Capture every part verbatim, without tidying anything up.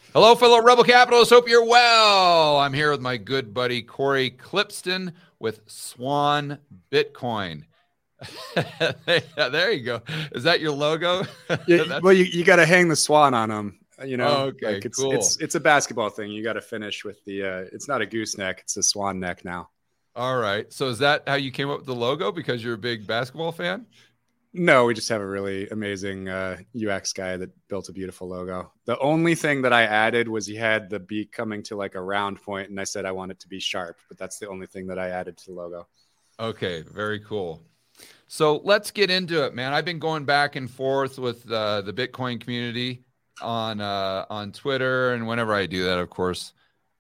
Hello, fellow Rebel Capitalists. Hope you're well. I'm here with my good buddy Corey Clipston with Swan Bitcoin. There you go. Is that your logo? Yeah, well, you, you got to hang the swan on them. You know, oh, okay, like it's cool. it's it's a basketball thing. You got to finish with the. Uh, it's not a gooseneck; it's a swan neck now. All right. So is that how you came up with the logo? Because you're a big basketball fan? No, we just have a really amazing uh, U X guy that built a beautiful logo. The only thing that I added was he had the beak coming to like a round point, and I said I want it to be sharp, but that's the only thing that I added to the logo. Okay, very cool. So let's get into it, man. I've been going back and forth with uh, the Bitcoin community on uh, on Twitter, and whenever I do that, of course,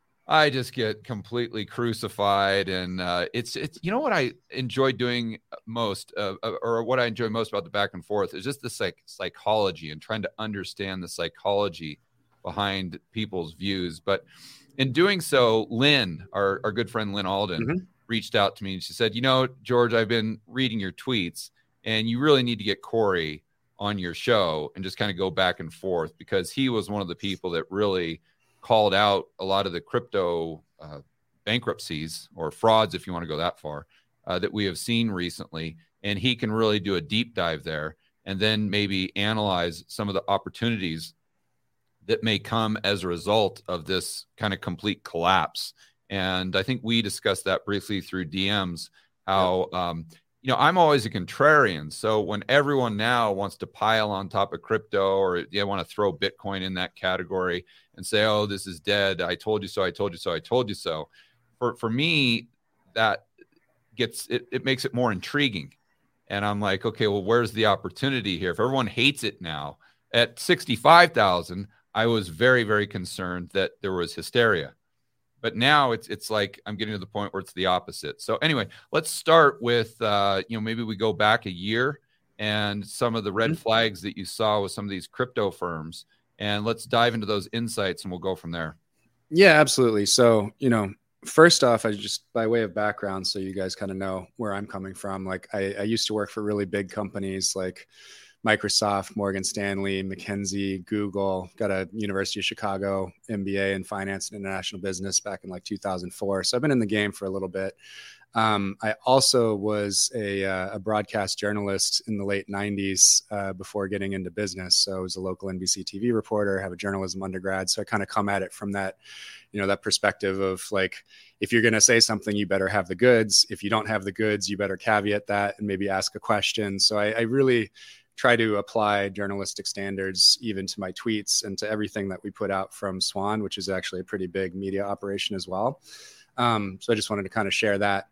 I just get completely crucified. And uh, it's it's you know what I enjoy doing most, uh, or what I enjoy most about the back and forth is just the psych- psychology and trying to understand the psychology behind people's views. But in doing so, Lynn, our our good friend Lynn Alden, mm-hmm. reached out to me and she said, you know, George, I've been reading your tweets and you really need to get Corey on your show and just kind of go back and forth, because he was one of the people that really called out a lot of the crypto uh, bankruptcies or frauds, if you want to go that far, uh, that we have seen recently. And he can really do a deep dive there and then maybe analyze some of the opportunities that may come as a result of this kind of complete collapse. And I think we discussed that briefly through D Ms, how, yep. um, you know, I'm always a contrarian. So when everyone now wants to pile on top of crypto, or they want to throw Bitcoin in that category and say, oh, this is dead. I told you so. I told you so. I told you so. For, for me, that gets, it, it makes it more intriguing. And I'm like, okay, well, where's the opportunity here? If everyone hates it now at sixty-five thousand, I was very, very concerned that there was hysteria. But now it's it's like I'm getting to the point where it's the opposite. So anyway, let's start with, uh, you know, maybe we go back a year and some of the red flags that you saw with some of these crypto firms. And let's dive into those insights and we'll go from there. Yeah, absolutely. So, you know, first off, I just, by way of background, so you guys kind of know where I'm coming from. Like I, I used to work for really big companies like Microsoft, Morgan Stanley, McKinsey, Google, got a University of Chicago M B A in finance and international business back in like two thousand four. So I've been in the game for a little bit. Um, I also was a, uh, a broadcast journalist in the late nineties uh, before getting into business. So I was a local N B C T V reporter, have a journalism undergrad. So I kind of come at it from that, you know, that perspective of like, if you're going to say something, you better have the goods. If you don't have the goods, you better caveat that and maybe ask a question. So I, I really try to apply journalistic standards even to my tweets and to everything that we put out from Swan, which is actually a pretty big media operation as well. Um, so I just wanted to kind of share that.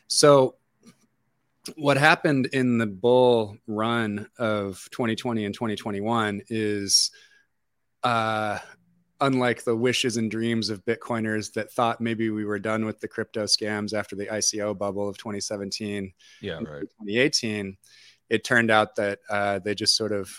So what happened in the bull run of twenty twenty and twenty twenty-one is uh, unlike the wishes and dreams of Bitcoiners that thought maybe we were done with the crypto scams after the I C O bubble of twenty seventeen, yeah, right. twenty eighteen. It turned out that uh, they just sort of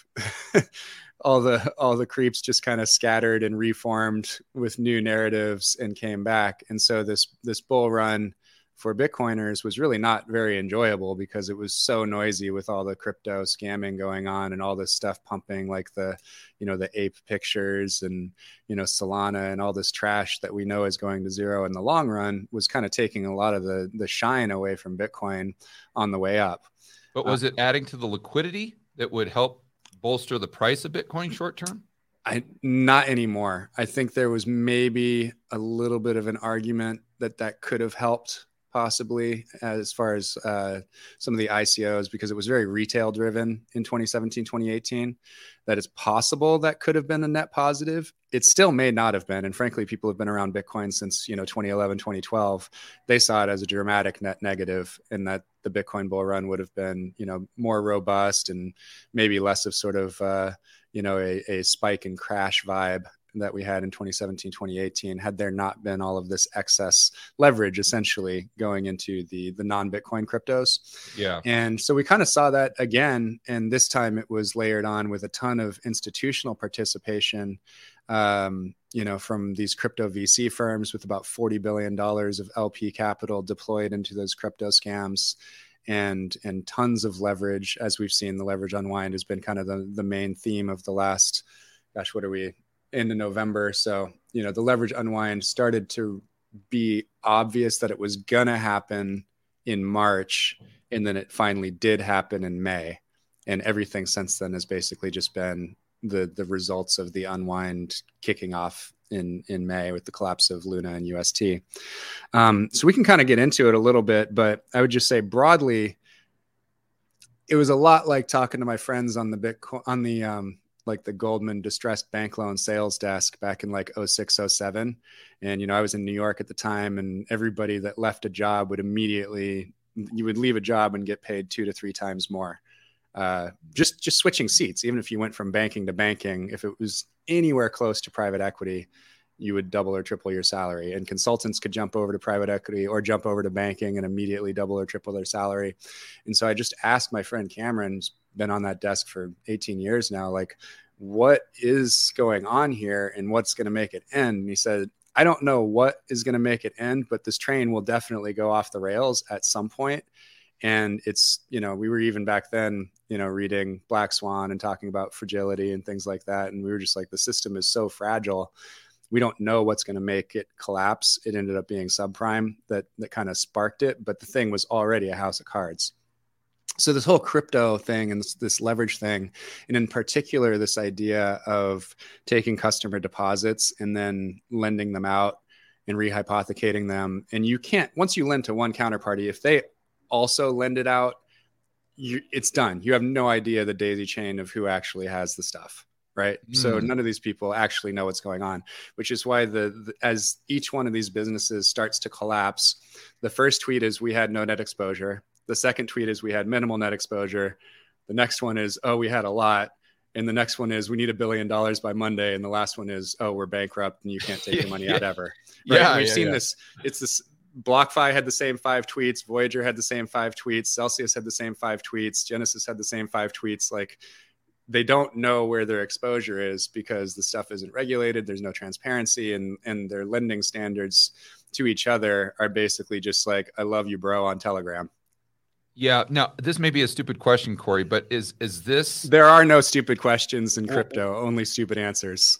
all the all the creeps just kind of scattered and reformed with new narratives and came back. And so this this bull run for Bitcoiners was really not very enjoyable because it was so noisy with all the crypto scamming going on and all this stuff pumping, like the, you know, the ape pictures and, you know, Solana and all this trash that we know is going to zero in the long run was kind of taking a lot of the the shine away from Bitcoin on the way up. But was it adding to the liquidity that would help bolster the price of Bitcoin short term? I not anymore. I think there was maybe a little bit of an argument that that could have helped possibly as far as uh, some of the I C Os, because it was very retail driven in twenty seventeen, twenty eighteen, that it's possible that could have been a net positive. It still may not have been. And frankly, people have been around Bitcoin since, you know, twenty eleven, twenty twelve. They saw it as a dramatic net negative, and that the Bitcoin bull run would have been, you know, more robust and maybe less of sort of, uh, you know, a, a spike and crash vibe that we had in twenty seventeen, twenty eighteen, had there not been all of this excess leverage essentially going into the, the non-Bitcoin cryptos. Yeah. And so we kind of saw that again, and this time it was layered on with a ton of institutional participation, um, you know, from these crypto V C firms with about forty billion dollars of L P capital deployed into those crypto scams. And and tons of leverage. As we've seen, the leverage unwind has been kind of the, the main theme of the last, gosh, what are we, into November. So, you know, the leverage unwind started to be obvious that it was going to happen in March. And then it finally did happen in May. And everything since then has basically just been the the results of the unwind kicking off in, in May with the collapse of Luna and U S T. Um, so we can kind of get into it a little bit, but I would just say broadly, it was a lot like talking to my friends on the Bitcoin, on the, um, like the Goldman distressed bank loan sales desk back in like oh six, oh seven. And, you know, I was in New York at the time, and everybody that left a job would immediately, you would leave a job and get paid two to three times more. Uh, just, just switching seats. Even if you went from banking to banking, if it was anywhere close to private equity, you would double or triple your salary. And consultants could jump over to private equity or jump over to banking and immediately double or triple their salary. And so I just asked my friend Cameron, who's been on that desk for eighteen years now, like, what is going on here and what's going to make it end? And he said, I don't know what is going to make it end, but this train will definitely go off the rails at some point. And it's, you know, we were even back then, you know, reading Black Swan and talking about fragility and things like that. And we were just like, the system is so fragile. We don't know what's going to make it collapse. It ended up being subprime that, that kind of sparked it. But the thing was already a house of cards. So this whole crypto thing and this, this leverage thing, and in particular, this idea of taking customer deposits and then lending them out and rehypothecating them. And you can't, once you lend to one counterparty, if they also lend it out, you, it's done. You have no idea the daisy chain of who actually has the stuff, right? Mm. So none of these people actually know what's going on, which is why the, the as each one of these businesses starts to collapse, the first tweet is we had no net exposure. The second tweet is we had minimal net exposure. The next one is, oh, we had a lot. And the next one is we need a billion dollars by Monday. And the last one is, oh, we're bankrupt and you can't take your money out ever. Right? Yeah, We've yeah, seen yeah. this. It's this. BlockFi had the same five tweets. Voyager had the same five tweets. Celsius had the same five tweets. Genesis had the same five tweets. Like, they don't know where their exposure is because the stuff isn't regulated. There's no transparency, and, and their lending standards to each other are basically just like, I love you, bro, on Telegram. Yeah. Now, this may be a stupid question, Corey, but is is this? There are no stupid questions in crypto, well, only stupid answers.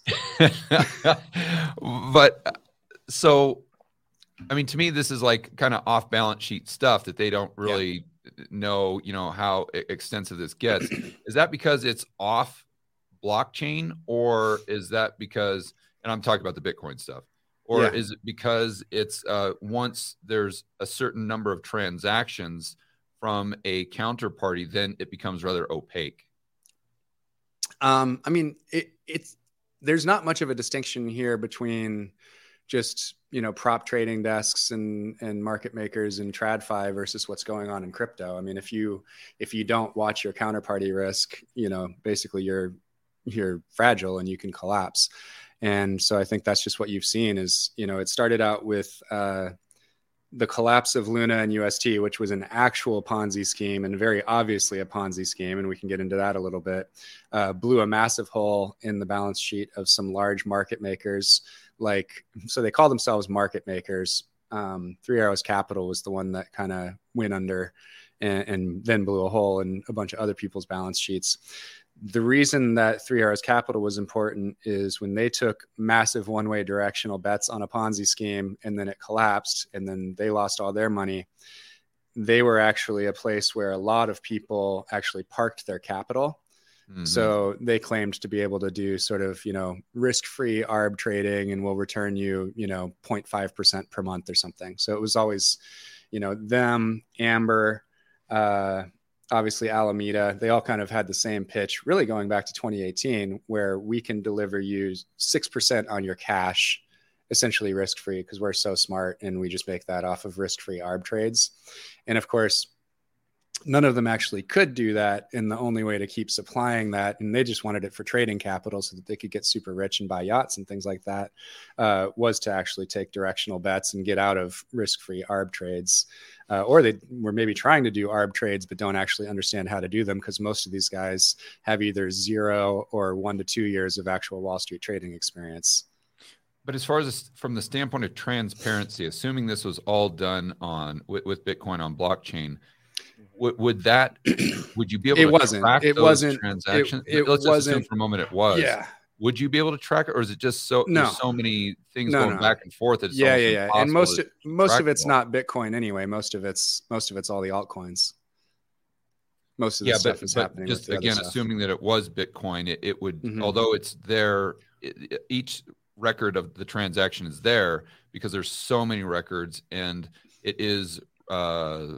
But so, I mean, to me, this is like kind of off balance sheet stuff that they don't really yeah. know, you know, how extensive this gets. Is that because it's off blockchain, or is that because, and I'm talking about the Bitcoin stuff, or yeah. is it because it's uh, once there's a certain number of transactions from a counterparty, then it becomes rather opaque? Um, I mean, it, it's, there's not much of a distinction here between just, you know, prop trading desks and, and market makers and TradFi versus what's going on in crypto. I mean, if you, if you don't watch your counterparty risk, you know, basically you're, you're fragile and you can collapse. And so I think that's just what you've seen is, you know, it started out with, uh, the collapse of Luna and U S T, which was an actual Ponzi scheme and very obviously a Ponzi scheme, and we can get into that a little bit, uh, blew a massive hole in the balance sheet of some large market makers. Like, so they call themselves market makers. Um, Three Arrows Capital was the one that kind of went under and, and then blew a hole in a bunch of other people's balance sheets. The reason that Three Arrows Capital was important is when they took massive one-way directional bets on a Ponzi scheme and then it collapsed and then they lost all their money, they were actually a place where a lot of people actually parked their capital. Mm-hmm. So they claimed to be able to do sort of, you know, risk-free arb trading and will return you, you know, zero point five percent per month or something. So it was always, you know, them, Amber, uh, obviously Alameda, they all kind of had the same pitch, really going back to twenty eighteen, where we can deliver you six percent on your cash, essentially risk-free, because we're so smart and we just make that off of risk-free arb trades. And of course, none of them actually could do that. And the only way to keep supplying that, and they just wanted it for trading capital so that they could get super rich and buy yachts and things like that, uh, was to actually take directional bets and get out of risk-free arb trades. Uh, or they were maybe trying to do arb trades, but don't actually understand how to do them because most of these guys have either zero or one to two years of actual Wall Street trading experience. But as far as from the standpoint of transparency, assuming this was all done on with, with Bitcoin on blockchain, would, would that would you be able it to wasn't track it those wasn't transactions? it, it Let's wasn't just assume for a moment it was. Yeah. would you be able to track it, or is it just so no. there's so many things no, going no. back and forth? That it's yeah, almost yeah, yeah. And most to most of it's all. not Bitcoin anyway. Most of it's most of it's all the altcoins. Most of the yeah, stuff but, is but happening just with the again, other stuff. assuming that it was Bitcoin, it, it would, Mm-hmm. although it's there, it, each record of the transaction is there because there's so many records, and it is, uh,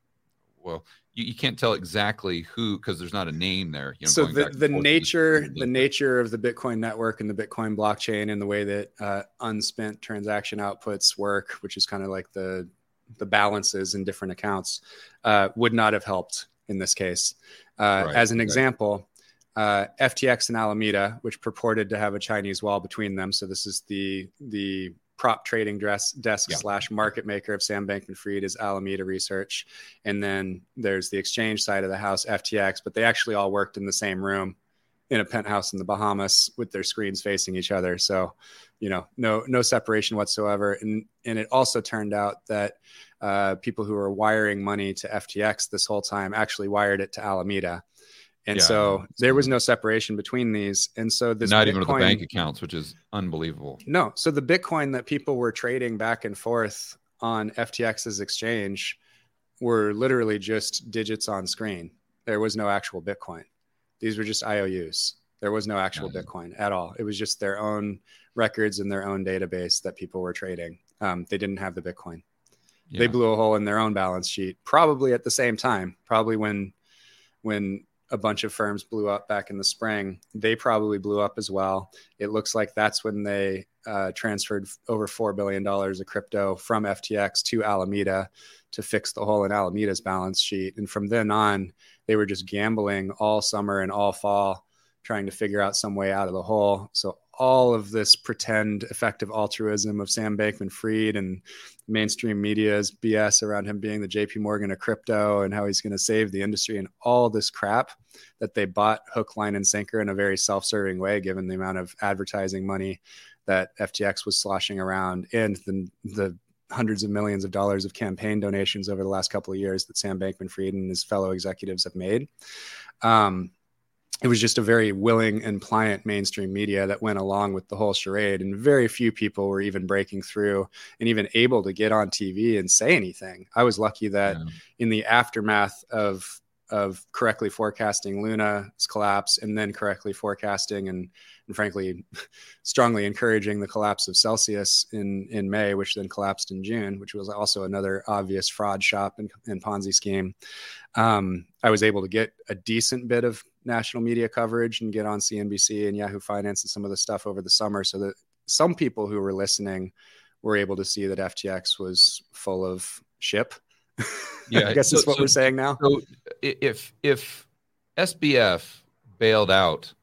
well, you, you can't tell exactly who, because there's not a name there. You know, so going the, back and the forth, nature the nature of the Bitcoin network and the Bitcoin blockchain and the way that uh, unspent transaction outputs work, which is kind of like the the balances in different accounts, uh, would not have helped in this case. Uh, right, as an right. example, uh, F T X and Alameda, which purported to have a Chinese wall between them. So this is the the prop trading dress, desk yeah. slash market maker of Sam Bankman-Fried is Alameda Research. And then there's the exchange side of the house, F T X, but they actually all worked in the same room in a penthouse in the Bahamas with their screens facing each other. So, you know, no, no separation whatsoever. And, and it also turned out that uh, people who were wiring money to F T X this whole time actually wired it to Alameda. And yeah, so there was no separation between these. And so this not Bitcoin, even with the bank accounts, which is unbelievable. No. So the Bitcoin that people were trading back and forth on F T X's exchange were literally just digits on screen. There was no actual Bitcoin. These were just I O Us. There was no actual yeah. Bitcoin at all. It was just their own records in their own database that people were trading. Um, they didn't have the Bitcoin. Yeah. They blew a hole in their own balance sheet, probably at the same time, probably when, when, a bunch of firms blew up back in the spring. They probably blew up as well. It looks like that's when they uh, transferred over four billion dollars of crypto from F T X to Alameda to fix the hole in Alameda's balance sheet. And from then on, they were just gambling all summer and all fall, trying to figure out some way out of the hole. So all of this pretend effective altruism of Sam Bankman-Fried and mainstream media's B S around him being the J P Morgan of crypto and how he's going to save the industry and all this crap that they bought hook, line, and sinker in a very self-serving way, given the amount of advertising money that F T X was sloshing around and the, the hundreds of millions of dollars of campaign donations over the last couple of years that Sam Bankman-Fried and his fellow executives have made. Um, It was just a very willing and pliant mainstream media that went along with the whole charade. And very few people were even breaking through and even able to get on T V and say anything. I was lucky that yeah. in the aftermath of, of correctly forecasting Luna's collapse and then correctly forecasting and, and frankly, strongly encouraging the collapse of Celsius in, in May, which then collapsed in June, which was also another obvious fraud shop and, and Ponzi scheme. Um, I was able to get a decent bit of national media coverage and get on C N B C and Yahoo Finance and some of the stuff over the summer so that some people who were listening were able to see that F T X was full of shit. Yeah, I guess so, that's what so, we're saying now. So if if S B F bailed out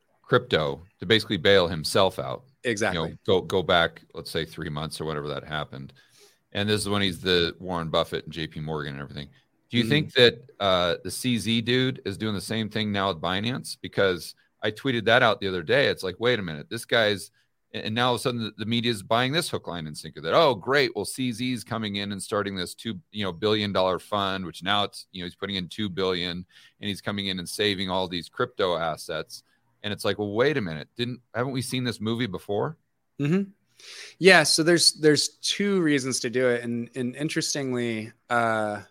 crypto to basically bail himself out, exactly. You know, go go back, let's say three months or whatever that happened, and this is when he's the Warren Buffett and J P Morgan and everything. Do you mm-hmm. think that uh, the C Z dude is doing the same thing now with Binance? Because I tweeted that out the other day. It's like, wait a minute, this guy's, and now all of a sudden the, the media is buying this hook, line, and sinker. That oh, great, well C Z's coming in and starting this two, you know, billion dollar fund, which now it's, you know, he's putting in two billion, and he's coming in and saving all these crypto assets. And it's like, well, wait a minute, didn't haven't we seen this movie before? Mm-hmm. Yeah. So there's there's two reasons to do it, and and interestingly. Uh,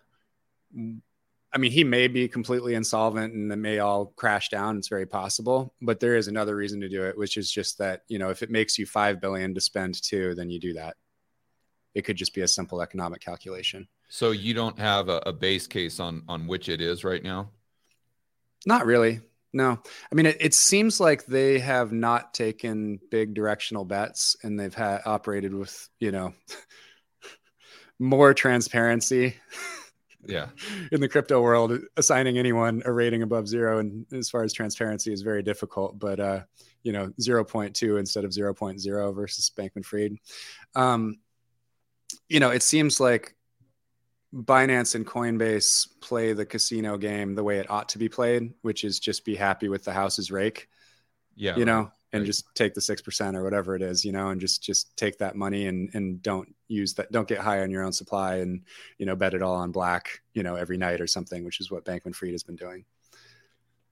I mean, he may be completely insolvent and it may all crash down. It's very possible, but there is another reason to do it, which is just that, you know, if it makes you five billion to spend two, then you do that. It could just be a simple economic calculation. So you don't have a, a base case on, on which it is right now? Not really. No. I mean, it, it seems like they have not taken big directional bets and they've had operated with, you know, more transparency. Yeah. In the crypto world, assigning anyone a rating above zero and as far as transparency is very difficult, but, uh, you know, zero point two instead of zero point zero versus Bankman-Fried. Um, you know, it seems like Binance and Coinbase play the casino game the way it ought to be played, which is just be happy with the house's rake. Yeah. You know, right. and right. just take the six percent or whatever it is, you know, and just, just take that money and, and don't use that. Don't get high on your own supply and, you know, bet it all on black, you know, every night or something, which is what Bankman-Fried has been doing.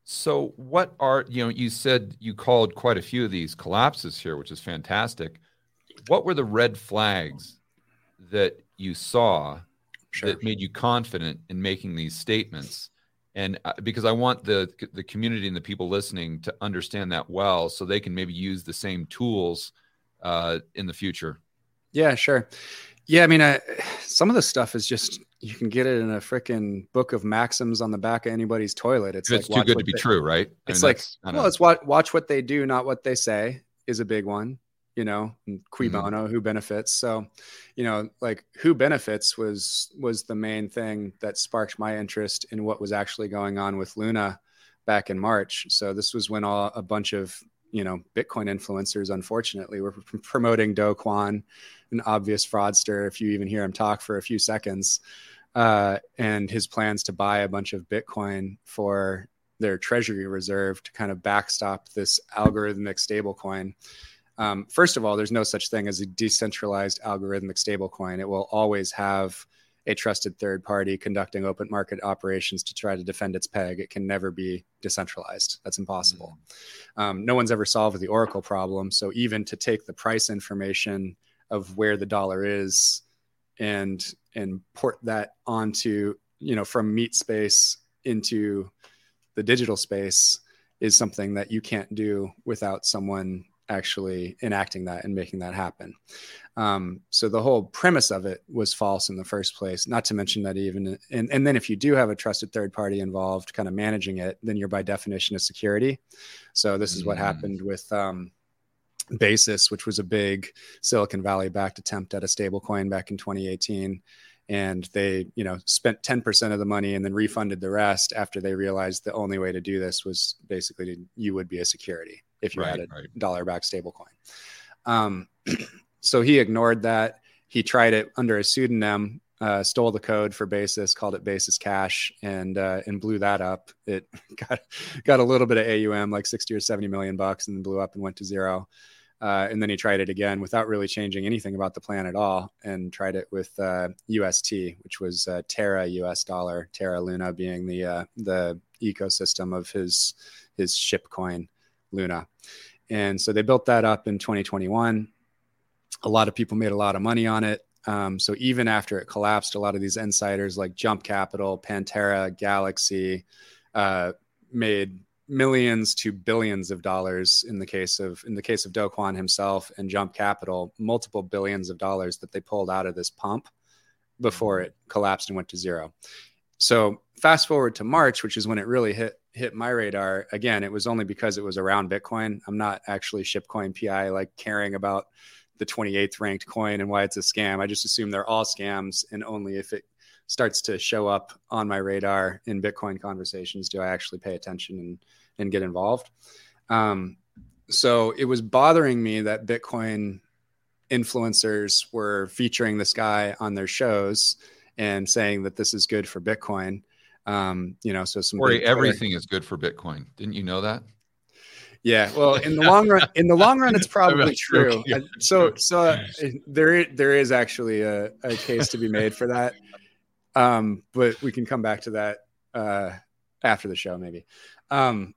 So what are, you know, you said you called quite a few of these collapses here, which is fantastic. What were the red flags that you saw Sure. that made you confident in making these statements? And uh, because I want the the community and the people listening to understand that well, so they can maybe use the same tools uh, in the future. Yeah, sure. Yeah, I mean, I, some of the stuff is just, you can get it in a freaking book of maxims on the back of anybody's toilet. It's, it's like, too good to be they, true, right? I It's mean, like, kinda... well, it's watch, watch what they do, not what they say, is a big one, you know, and cui bono, mm-hmm. who benefits. So, you know, like who benefits was, was the main thing that sparked my interest in what was actually going on with Luna back in March. So this was when all, a bunch of, you know, Bitcoin influencers, unfortunately, were promoting Do Kwon, an obvious fraudster, if you even hear him talk for a few seconds, uh, and his plans to buy a bunch of Bitcoin for their treasury reserve to kind of backstop this algorithmic stablecoin. Um, first of all, there's no such thing as a decentralized algorithmic stablecoin. It will always have a trusted third party conducting open market operations to try to defend its peg. It can never be decentralized. That's impossible. Mm-hmm. Um, no one's ever solved the Oracle problem. So even to take the price information of where the dollar is and and port that onto, you know, from meat space into the digital space is something that you can't do without someone actually enacting that and making that happen. Um, so the whole premise of it was false in the first place, not to mention that even, and, and then if you do have a trusted third party involved kind of managing it, then you're by definition a security. So this is what mm. happened with um, Basis, which was a big Silicon Valley backed attempt at a stable coin back in twenty eighteen. And they, you know, spent ten percent of the money and then refunded the rest after they realized the only way to do this was basically to, you would be a security if you right, had a right. dollar backed stable coin. Um, so he ignored that. He tried it under a pseudonym, uh, stole the code for Basis, called it Basis Cash, and uh, and blew that up. It got got a little bit of A U M, like sixty or seventy million bucks, and then blew up and went to zero. Uh, and then he tried it again without really changing anything about the plan at all, and tried it with uh, U S T, which was uh, Terra U S dollar, Terra Luna being the uh, the ecosystem of his his ship coin, Luna. And so they built that up in twenty twenty-one. A lot of people made a lot of money on it. Um, so even after it collapsed, a lot of these insiders like Jump Capital, Pantera, Galaxy uh, made millions to billions of dollars in the case of in the case of Do Kwon himself, and Jump Capital, multiple billions of dollars that they pulled out of this pump before it collapsed and went to zero. So fast forward to March, which is when it really hit hit my radar. Again, it was only because it was around Bitcoin. I'm not actually Shipcoin P I, like caring about the twenty-eighth ranked coin and why it's a scam. I just assume they're all scams, and only if it starts to show up on my radar in Bitcoin conversations do I actually pay attention and, and get involved. Um, so it was bothering me that Bitcoin influencers were featuring this guy on their shows and saying that this is good for Bitcoin. Um, you know, so some Corey, everything is good for Bitcoin. Didn't you know that? Yeah. Well, in the long run, in the long run, it's probably true. So, so uh, there, there is actually a, a case to be made for that. Um, but we can come back to that uh, after the show, maybe. Um,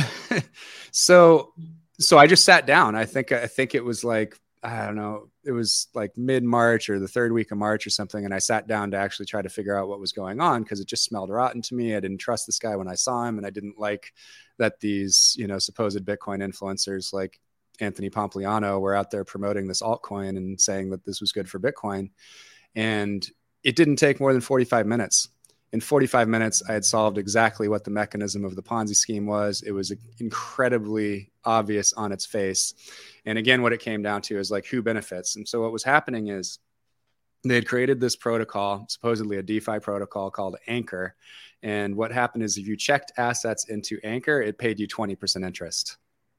so, so I just sat down. I think, I think it was like, I don't know, it was like mid-March or the third week of March or something. And I sat down to actually try to figure out what was going on, because it just smelled rotten to me. I didn't trust this guy when I saw him, and I didn't like that these, you know, supposed Bitcoin influencers like Anthony Pompliano were out there promoting this altcoin and saying that this was good for Bitcoin. And it didn't take more than forty-five minutes. In forty-five minutes, I had solved exactly what the mechanism of the Ponzi scheme was. It was incredibly obvious on its face. And again, what it came down to is like, who benefits? And so what was happening is they had created this protocol, supposedly a DeFi protocol called Anchor. And what happened is if you checked assets into Anchor, it paid you twenty percent interest.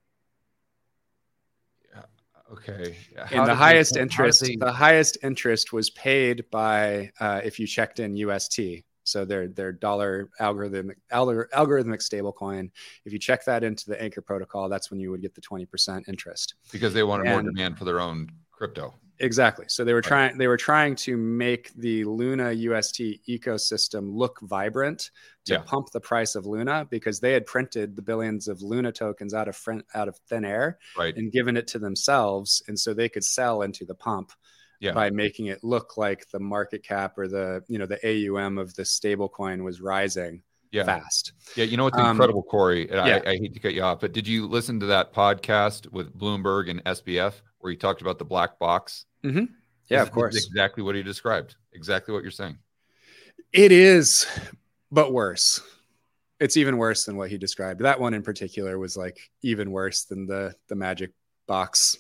Okay. How and the highest they, interest, they... the highest interest was paid by uh, if you checked in U S T. So their their dollar algorithmic algorithmic stablecoin. If you check that into the Anchor protocol, that's when you would get the twenty percent interest. Because they wanted and, more demand for their own crypto. Exactly. So they were Right. trying they were trying to make the Luna U S T ecosystem look vibrant to Yeah. pump the price of Luna, because they had printed the billions of Luna tokens out of front, out of thin air Right. and given it to themselves, and so they could sell into the pump Yeah. by making it look like the market cap or the, you know, the A U M of the stable coin was rising Yeah. fast. Yeah. You know what's Um, incredible, Corey? And yeah. I, I hate to cut you off, but did you listen to that podcast with Bloomberg and S B F where he talked about the black box? Mm-hmm. Yeah, This of course. is exactly what he described. Exactly what you're saying. It is, but worse. It's even worse than what he described. That one in particular was like even worse than the the magic box.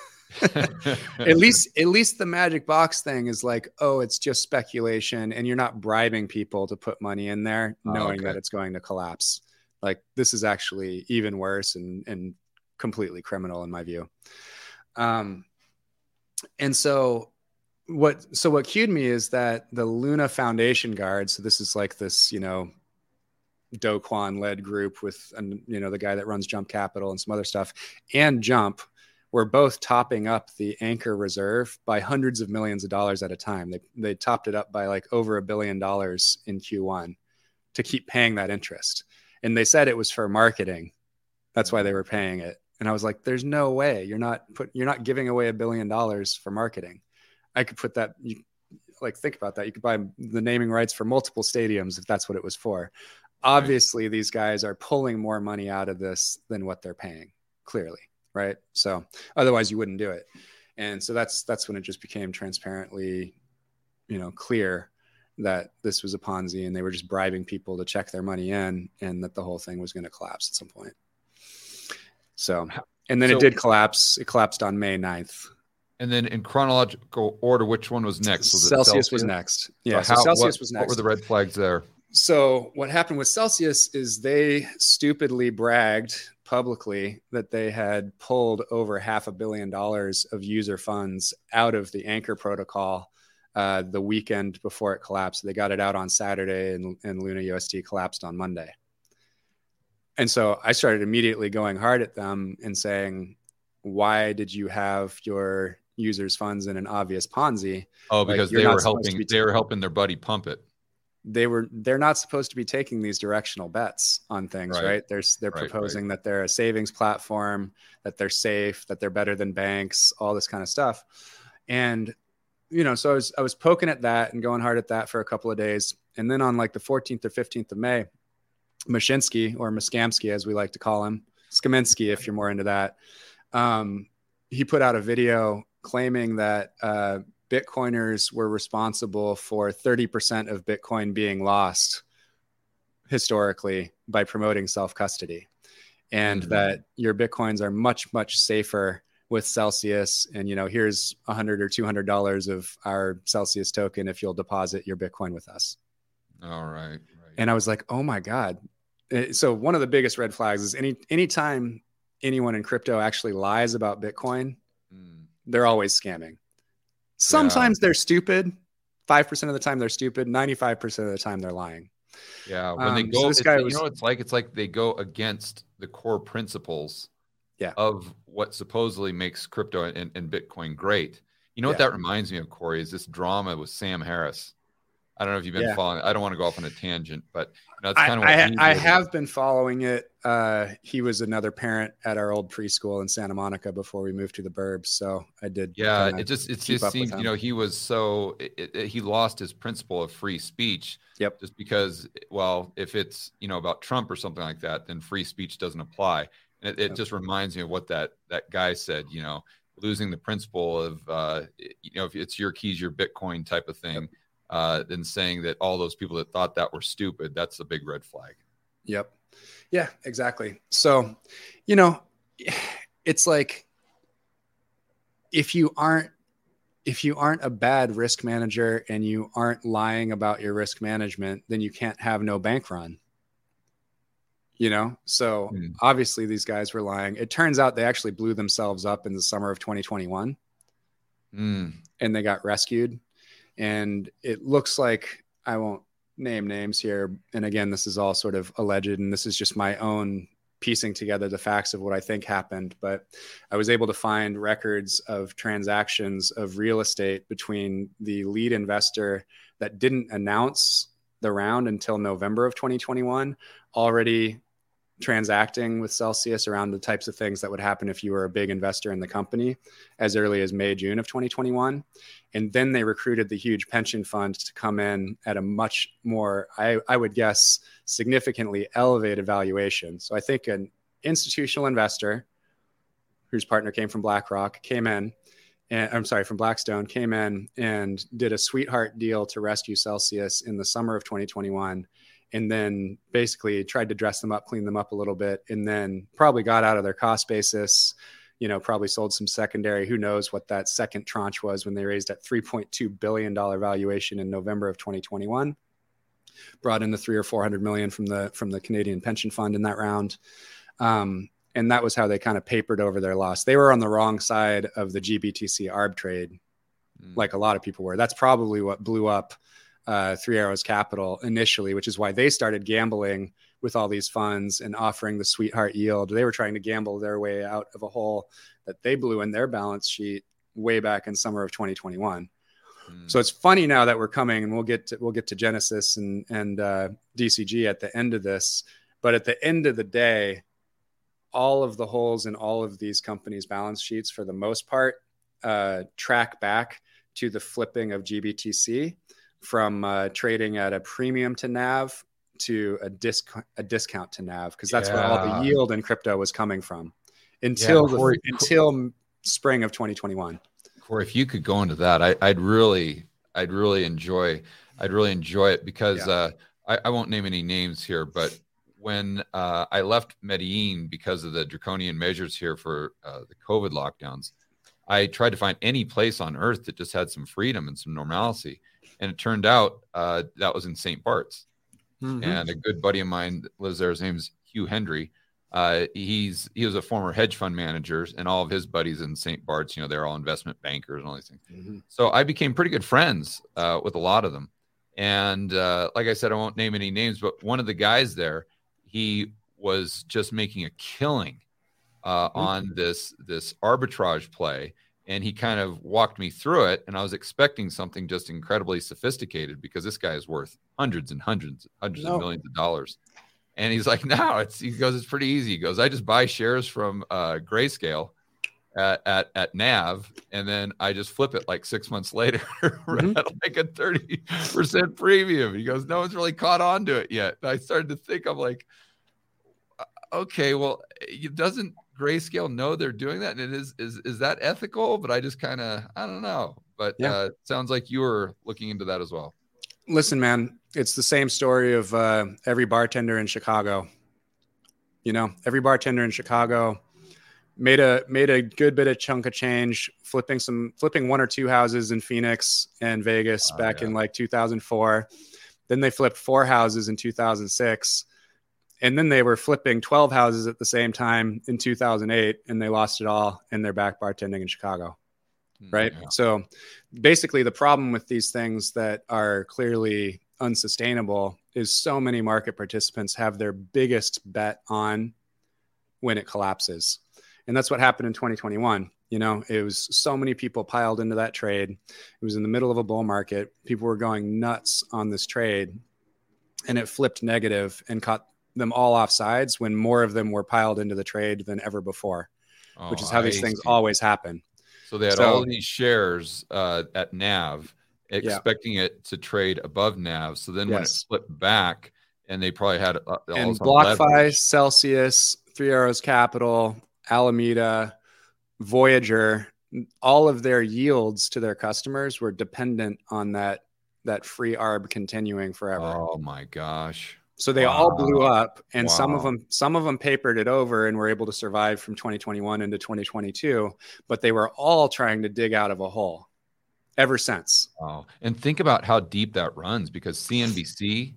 at least at least the magic box thing is like, oh, it's just speculation and you're not bribing people to put money in there knowing oh, okay. that it's going to collapse. Like, this is actually even worse and and completely criminal in my view. Um and so what so what cued me is that the Luna Foundation Guard, so this is like this, you know, Do Kwon led group with, and you know, the guy that runs Jump Capital and some other stuff, and Jump were both topping up the Anchor reserve by hundreds of millions of dollars at a time. They they topped it up by like over a billion dollars in Q one to keep paying that interest. And they said it was for marketing. That's why they were paying it. And I was like, there's no way you're not put you're not giving away a billion dollars for marketing. I could put that, you, like, think about that. You could buy the naming rights for multiple stadiums if that's what it was for. Obviously, right. These guys are pulling more money out of this than what they're paying, clearly, right? So otherwise you wouldn't do it. And so that's that's when it just became transparently, you know, clear that this was a Ponzi and they were just bribing people to check their money in, and that the whole thing was going to collapse at some point. So, and then so, it did collapse. It collapsed on May ninth. And then in chronological order, which one was next? Was Celsius, it Celsius was next. Yeah, so so how, Celsius what, was next. What were the red flags there? So what happened with Celsius is they stupidly bragged publicly that they had pulled over half a billion dollars of user funds out of the Anchor protocol uh, the weekend before it collapsed. They got it out on Saturday, and, and Luna U S T collapsed on Monday. And so I started immediately going hard at them and saying, why did you have your users' funds in an obvious Ponzi? Oh, because like, they were helping. They were helping their buddy pump it. They were. They're not supposed to be taking these directional bets on things, right? right? They're they're right, proposing right. that they're a savings platform, that they're safe, that they're better than banks, all this kind of stuff. And you know, so I was I was poking at that and going hard at that for a couple of days, and then on like the fourteenth or fifteenth of May, Mashinsky, or Muskamsky as we like to call him, Skaminsky if you're more into that. Um, he put out a video claiming that uh, Bitcoiners were responsible for thirty percent of Bitcoin being lost historically by promoting self-custody, and mm-hmm. that your Bitcoins are much, much safer with Celsius. And, you know, here's a hundred or two hundred dollars of our Celsius token if you'll deposit your Bitcoin with us. All right. right. And I was like, oh my God. So one of the biggest red flags is any anytime anyone in crypto actually lies about Bitcoin, mm. they're always scamming. Sometimes yeah. they're stupid. five percent of the time they're stupid. ninety-five percent of the time they're lying. Yeah. When they um, go, so this guy you was, know what it's like? It's like they go against the core principles yeah. of what supposedly makes crypto and, and Bitcoin great. You know what yeah. that reminds me of, Corey, is this drama with Sam Harris. I don't know if you've been yeah. following. I don't want to go off on a tangent, but you know, that's kind I, of what I, I have been following it. Uh, he was another parent at our old preschool in Santa Monica before we moved to the burbs. So I did. Yeah, it just it just seems, you know, he was so it, it, he lost his principle of free speech. Yep. Just because, well, if it's, you know, about Trump or something like that, then free speech doesn't apply. And it, it yep. just reminds me of what that that guy said. You know, losing the principle of uh, you know, if it's your keys, your Bitcoin type of thing. Yep. Uh, than saying that all those people that thought that were stupid, that's a big red flag. Yep. Yeah, exactly. So, you know, it's like, if you aren't, if you aren't a bad risk manager and you aren't lying about your risk management, then you can't have no bank run. You know, so mm. obviously these guys were lying. It turns out they actually blew themselves up in the summer of twenty twenty-one mm. and they got rescued. And it looks like, I won't name names here. And again, this is all sort of alleged, and this is just my own piecing together the facts of what I think happened, but I was able to find records of transactions of real estate between the lead investor that didn't announce the round until November of twenty twenty-one, already transacting with Celsius around the types of things that would happen if you were a big investor in the company as early as May, June of twenty twenty-one. And then they recruited the huge pension fund to come in at a much more, I, I would guess, significantly elevated valuation. So I think an institutional investor whose partner came from BlackRock came in, and I'm sorry, from Blackstone came in and did a sweetheart deal to rescue Celsius in the summer of twenty twenty-one. And then basically tried to dress them up, clean them up a little bit, and then probably got out of their cost basis, you know, probably sold some secondary. Who knows what that second tranche was when they raised at three point two billion dollars valuation in November of twenty twenty-one. Brought in the three or four hundred million from the from the Canadian pension fund in that round. Um, and that was how they kind of papered over their loss. They were on the wrong side of the G B T C arb trade, mm. like a lot of people were. That's probably what blew up Uh, Three Arrows Capital initially, which is why they started gambling with all these funds and offering the sweetheart yield. They were trying to gamble their way out of a hole that they blew in their balance sheet way back in summer of twenty twenty-one. Mm. So it's funny now that we're coming, and we'll get to, we'll get to Genesis and and uh, D C G at the end of this. But at the end of the day, all of the holes in all of these companies' balance sheets, for the most part, uh, track back to the flipping of G B T C. From uh, trading at a premium to N A V to a disc a discount to N A V, because that's yeah. where all the yield in crypto was coming from until yeah, Corey, the, until spring of twenty twenty-one. Corey, if you could go into that, I, I'd really, I'd really enjoy, I'd really enjoy it because yeah. uh, I, I won't name any names here, but when uh, I left Medellin because of the draconian measures here for uh, the COVID lockdowns, I tried to find any place on earth that just had some freedom and some normalcy. And it turned out uh, that was in Saint Bart's. Mm-hmm. And a good buddy of mine that lives there, his name's Hugh Hendry. Uh, he's he was a former hedge fund manager, and all of his buddies in Saint Bart's, you know, they're all investment bankers and all these things. Mm-hmm. So I became pretty good friends uh, with a lot of them. And uh, like I said, I won't name any names, but one of the guys there, he was just making a killing uh, mm-hmm. on this this arbitrage play. And he kind of walked me through it, and I was expecting something just incredibly sophisticated because this guy is worth hundreds and hundreds, hundreds no. of millions of dollars. And he's like, no, it's, he goes, it's pretty easy. He goes, I just buy shares from uh, Grayscale at, at, at N A V, and then I just flip it like six months later mm-hmm. at like a thirty percent premium. He goes, no one's really caught on to it yet. And I started to think, I'm like, okay, well, it doesn't Grayscale know they're doing that, and it is is is that ethical? But I just kind of I don't know. But yeah. uh, it sounds like you were looking into that as well. Listen, man, it's the same story of uh, every bartender in Chicago. You know, every bartender in Chicago made a made a good bit of chunk of change, flipping some flipping one or two houses in Phoenix and Vegas oh, back yeah. in like two thousand four. Then they flipped four houses in two thousand six. And then they were flipping twelve houses at the same time in two thousand eight, and they lost it all, and they're back bartending in Chicago. Right. Yeah. So basically the problem with these things that are clearly unsustainable is so many market participants have their biggest bet on when it collapses. And that's what happened in twenty twenty-one. You know, it was so many people piled into that trade. It was in the middle of a bull market. People were going nuts on this trade, and it flipped negative and caught them all off sides when more of them were piled into the trade than ever before, oh, which is how I these things see. always happen. So they had so, all these shares uh, at N A V, expecting yeah. it to trade above N A V. So then yes. when it flipped back, and they probably had uh, and BlockFi, Celsius, Three Arrows Capital, Alameda, Voyager, all of their yields to their customers were dependent on that that free arb continuing forever. Oh my gosh. So they wow. all blew up, and wow. some of them, some of them papered it over and were able to survive from twenty twenty-one into twenty twenty-two, but they were all trying to dig out of a hole ever since. Wow. And think about how deep that runs, because C N B C,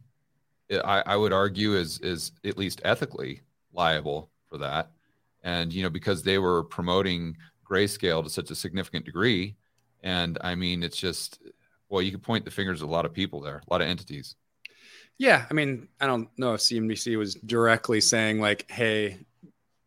I, I would argue is, is at least ethically liable for that. And, you know, because they were promoting Grayscale to such a significant degree. And I mean, it's just, well, you could point the fingers at a lot of people there, a lot of entities. Yeah, I mean, I don't know if C N B C was directly saying like, hey,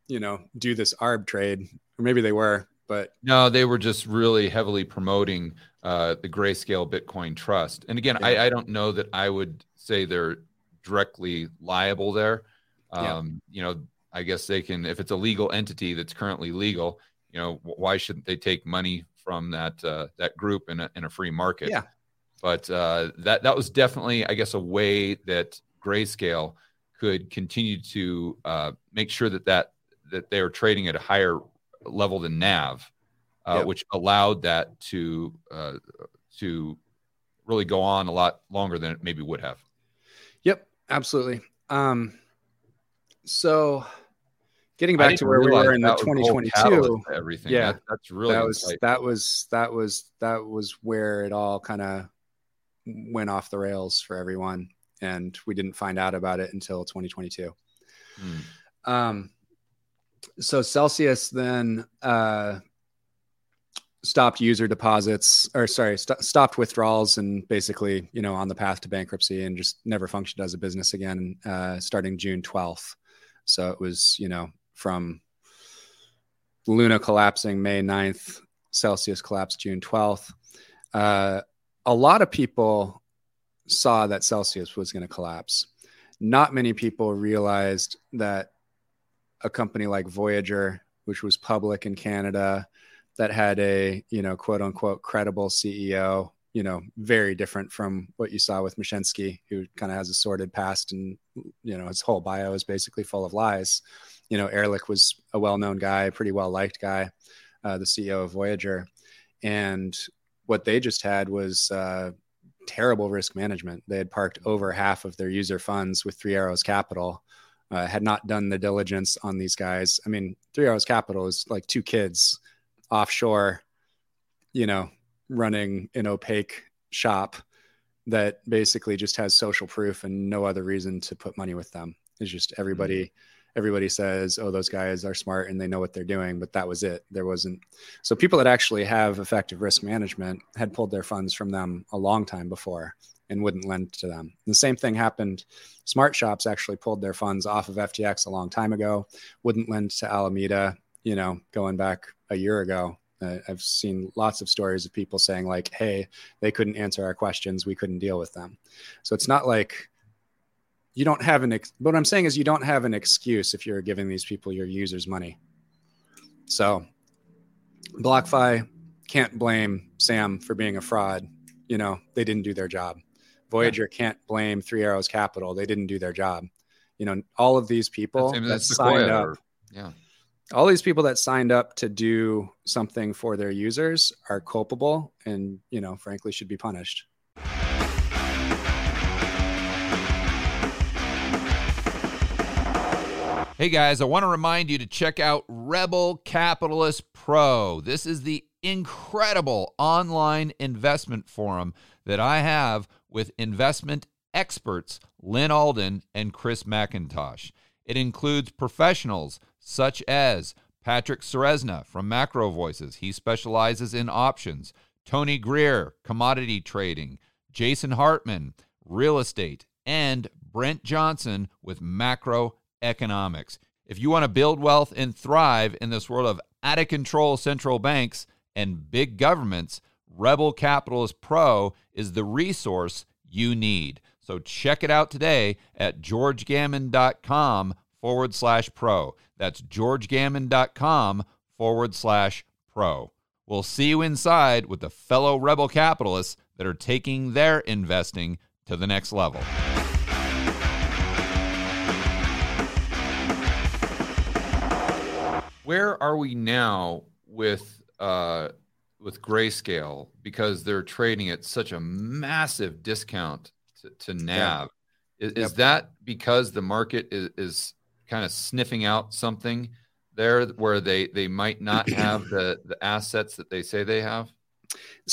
you know, do this arb trade, or maybe they were, but no, they were just really heavily promoting uh, the Grayscale Bitcoin Trust. And again, yeah. I, I don't know that I would say they're directly liable there. Um, yeah. You know, I guess they can, if it's a legal entity that's currently legal, you know, why shouldn't they take money from that uh, that group in a, in a free market? Yeah. But uh, that that was definitely, I guess, a way that Grayscale could continue to uh, make sure that that that they are trading at a higher level than N A V, uh, yep. which allowed that to uh, to really go on a lot longer than it maybe would have. Yep, absolutely. Um, so getting back to where we were in the twenty twenty-two, everything. Yeah, that, that's really that was insightful. that was that was that was where it all kind of went off the rails for everyone, and we didn't find out about it until twenty twenty-two. Hmm. Um, so Celsius then uh, stopped user deposits, or sorry, st- stopped withdrawals, and basically, you know, on the path to bankruptcy, and just never functioned as a business again, uh, starting June twelfth. So it was, you know, from Luna collapsing May ninth, Celsius collapsed June twelfth. Uh, a lot of people saw that Celsius was going to collapse. Not many people realized that a company like Voyager, which was public in Canada, that had a, you know, quote unquote, credible C E O, you know, very different from what you saw with Mashinsky, who kind of has a sordid past, and, you know, his whole bio is basically full of lies. You know, Ehrlich was a well-known guy, pretty well-liked guy, uh, the C E O of Voyager. And what they just had was uh, terrible risk management. They had parked over half of their user funds with Three Arrows Capital, uh, had not done the diligence on these guys. I mean, Three Arrows Capital is like two kids offshore, you know, running an opaque shop that basically just has social proof and no other reason to put money with them. It's just everybody, mm-hmm. everybody says, oh, those guys are smart and they know what they're doing, but that was it. There wasn't. So people that actually have effective risk management had pulled their funds from them a long time before and wouldn't lend to them. And the same thing happened. Smart Shops actually pulled their funds off of F T X a long time ago, wouldn't lend to Alameda, you know, going back a year ago. Uh, I've seen lots of stories of people saying like, hey, they couldn't answer our questions, we couldn't deal with them. So it's not like you don't have an, ex- what I'm saying is you don't have an excuse if you're giving these people, your users, money. So BlockFi can't blame Sam for being a fraud. You know, they didn't do their job. Voyager yeah. can't blame Three Arrows Capital. They didn't do their job. You know, all of these people that's, that that's signed up, or, yeah. all these people that signed up to do something for their users are culpable and, you know, frankly, should be punished. Hey guys, I want to remind you to check out Rebel Capitalist Pro. This is the incredible online investment forum that I have with investment experts Lynn Alden and Chris McIntosh. It includes professionals such as Patrick Ceresna from Macro Voices. He specializes in options. Tony Greer, commodity trading. Jason Hartman, real estate. And Brent Johnson with macro economics. If you want to build wealth and thrive in this world of out-of-control central banks and big governments, Rebel Capitalist Pro is the resource you need. So check it out today at georgegammon.com forward slash pro. That's georgegammon.com forward slash pro. We'll see you inside with the fellow Rebel capitalists that are taking their investing to the next level. Where are we now with uh, with Grayscale? Because they're trading at such a massive discount to, to N A V. Yeah. Is, yep. is that because the market is, is kind of sniffing out something there where they, they might not have the, the assets that they say they have?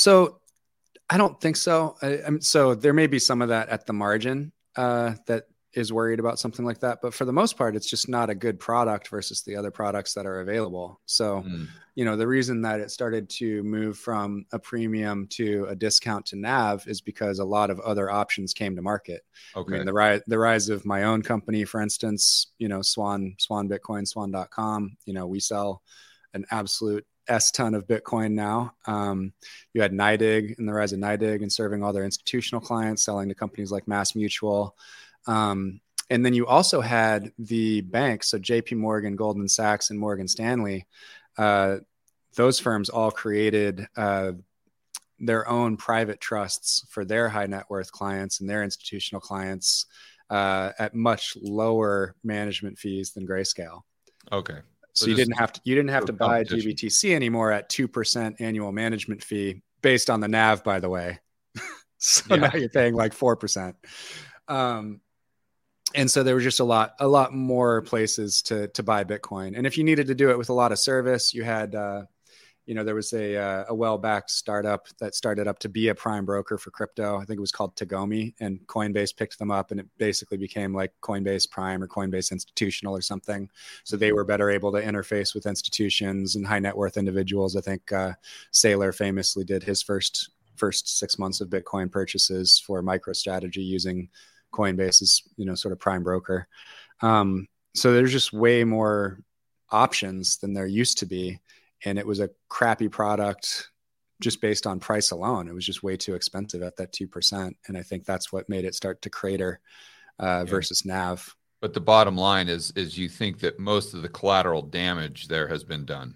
So I don't think so. I, I'm, so there may be some of that at the margin uh, that is worried about something like that. But for the most part, it's just not a good product versus the other products that are available. So, mm. you know, the reason that it started to move from a premium to a discount to N A V is because a lot of other options came to market. Okay. I mean, the rise, the rise of my own company, for instance, you know, Swan, Swan Bitcoin, swan dot com, you know, we sell an absolute S ton of Bitcoin now. Um, you had NYDIG and the rise of NYDIG and serving all their institutional clients, selling to companies like Mass Mutual. Um, and then you also had the banks, so J P Morgan, Goldman Sachs, and Morgan Stanley. Uh, those firms all created uh, their own private trusts for their high net worth clients and their institutional clients uh, at much lower management fees than Grayscale. Okay. So, so you didn't have to you didn't have to buy G B T C anymore at two percent annual management fee based on the N A V, by the way. So yeah. Now you're paying like four percent. Um, and so there was just a lot, a lot more places to to buy Bitcoin. And if you needed to do it with a lot of service, you had, uh, you know, there was a uh, a well-backed startup that started up to be a prime broker for crypto. I think it was called Tagomi, and Coinbase picked them up, and it basically became like Coinbase Prime or Coinbase Institutional or something. So they were better able to interface with institutions and high net worth individuals. I think uh, Saylor famously did his first first six months of Bitcoin purchases for MicroStrategy using Coinbase's, you know, sort of prime broker. Um, so there's just way more options than there used to be. And it was a crappy product just based on price alone. It was just way too expensive at that two percent. And I think that's what made it start to crater uh, versus N A V. But the bottom line is, is you think that most of the collateral damage there has been done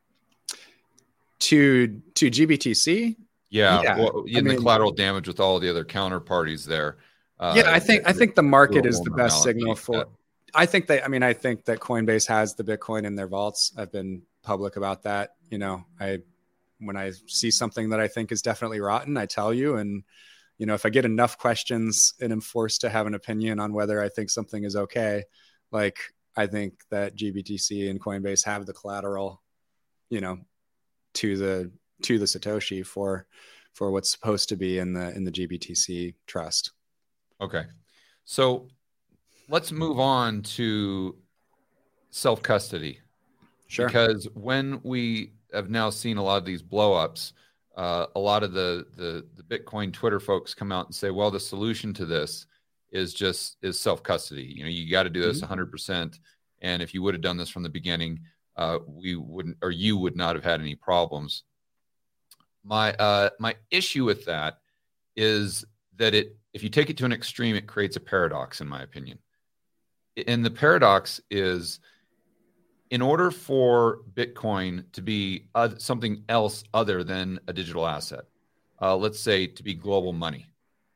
to, to G B T C. Yeah. yeah. Well, in I mean, the collateral damage with all the other counterparties there. Uh, yeah, I think I think the market is the best signal for. Yeah. I think they. I mean, I think that Coinbase has the Bitcoin in their vaults. I've been public about that. You know, I when I see something that I think is definitely rotten, I tell you. And you know, if I get enough questions and am forced to have an opinion on whether I think something is okay, like I think that G B T C and Coinbase have the collateral, you know, to the to the Satoshi for for what's supposed to be in the in the G B T C trust. Okay. So let's move on to self-custody. Sure. Because when we have now seen a lot of these blowups, uh, a lot of the, the, the Bitcoin Twitter folks come out and say, well, the solution to this is just is self-custody. You know, you got to do this mm-hmm. one hundred percent. And if you would have done this from the beginning, uh, we wouldn't, or you would not have had any problems. My, uh, my issue with that is that it, if you take it to an extreme, it creates a paradox, in my opinion. And the paradox is, in order for Bitcoin to be uh, something else other than a digital asset, uh, let's say to be global money,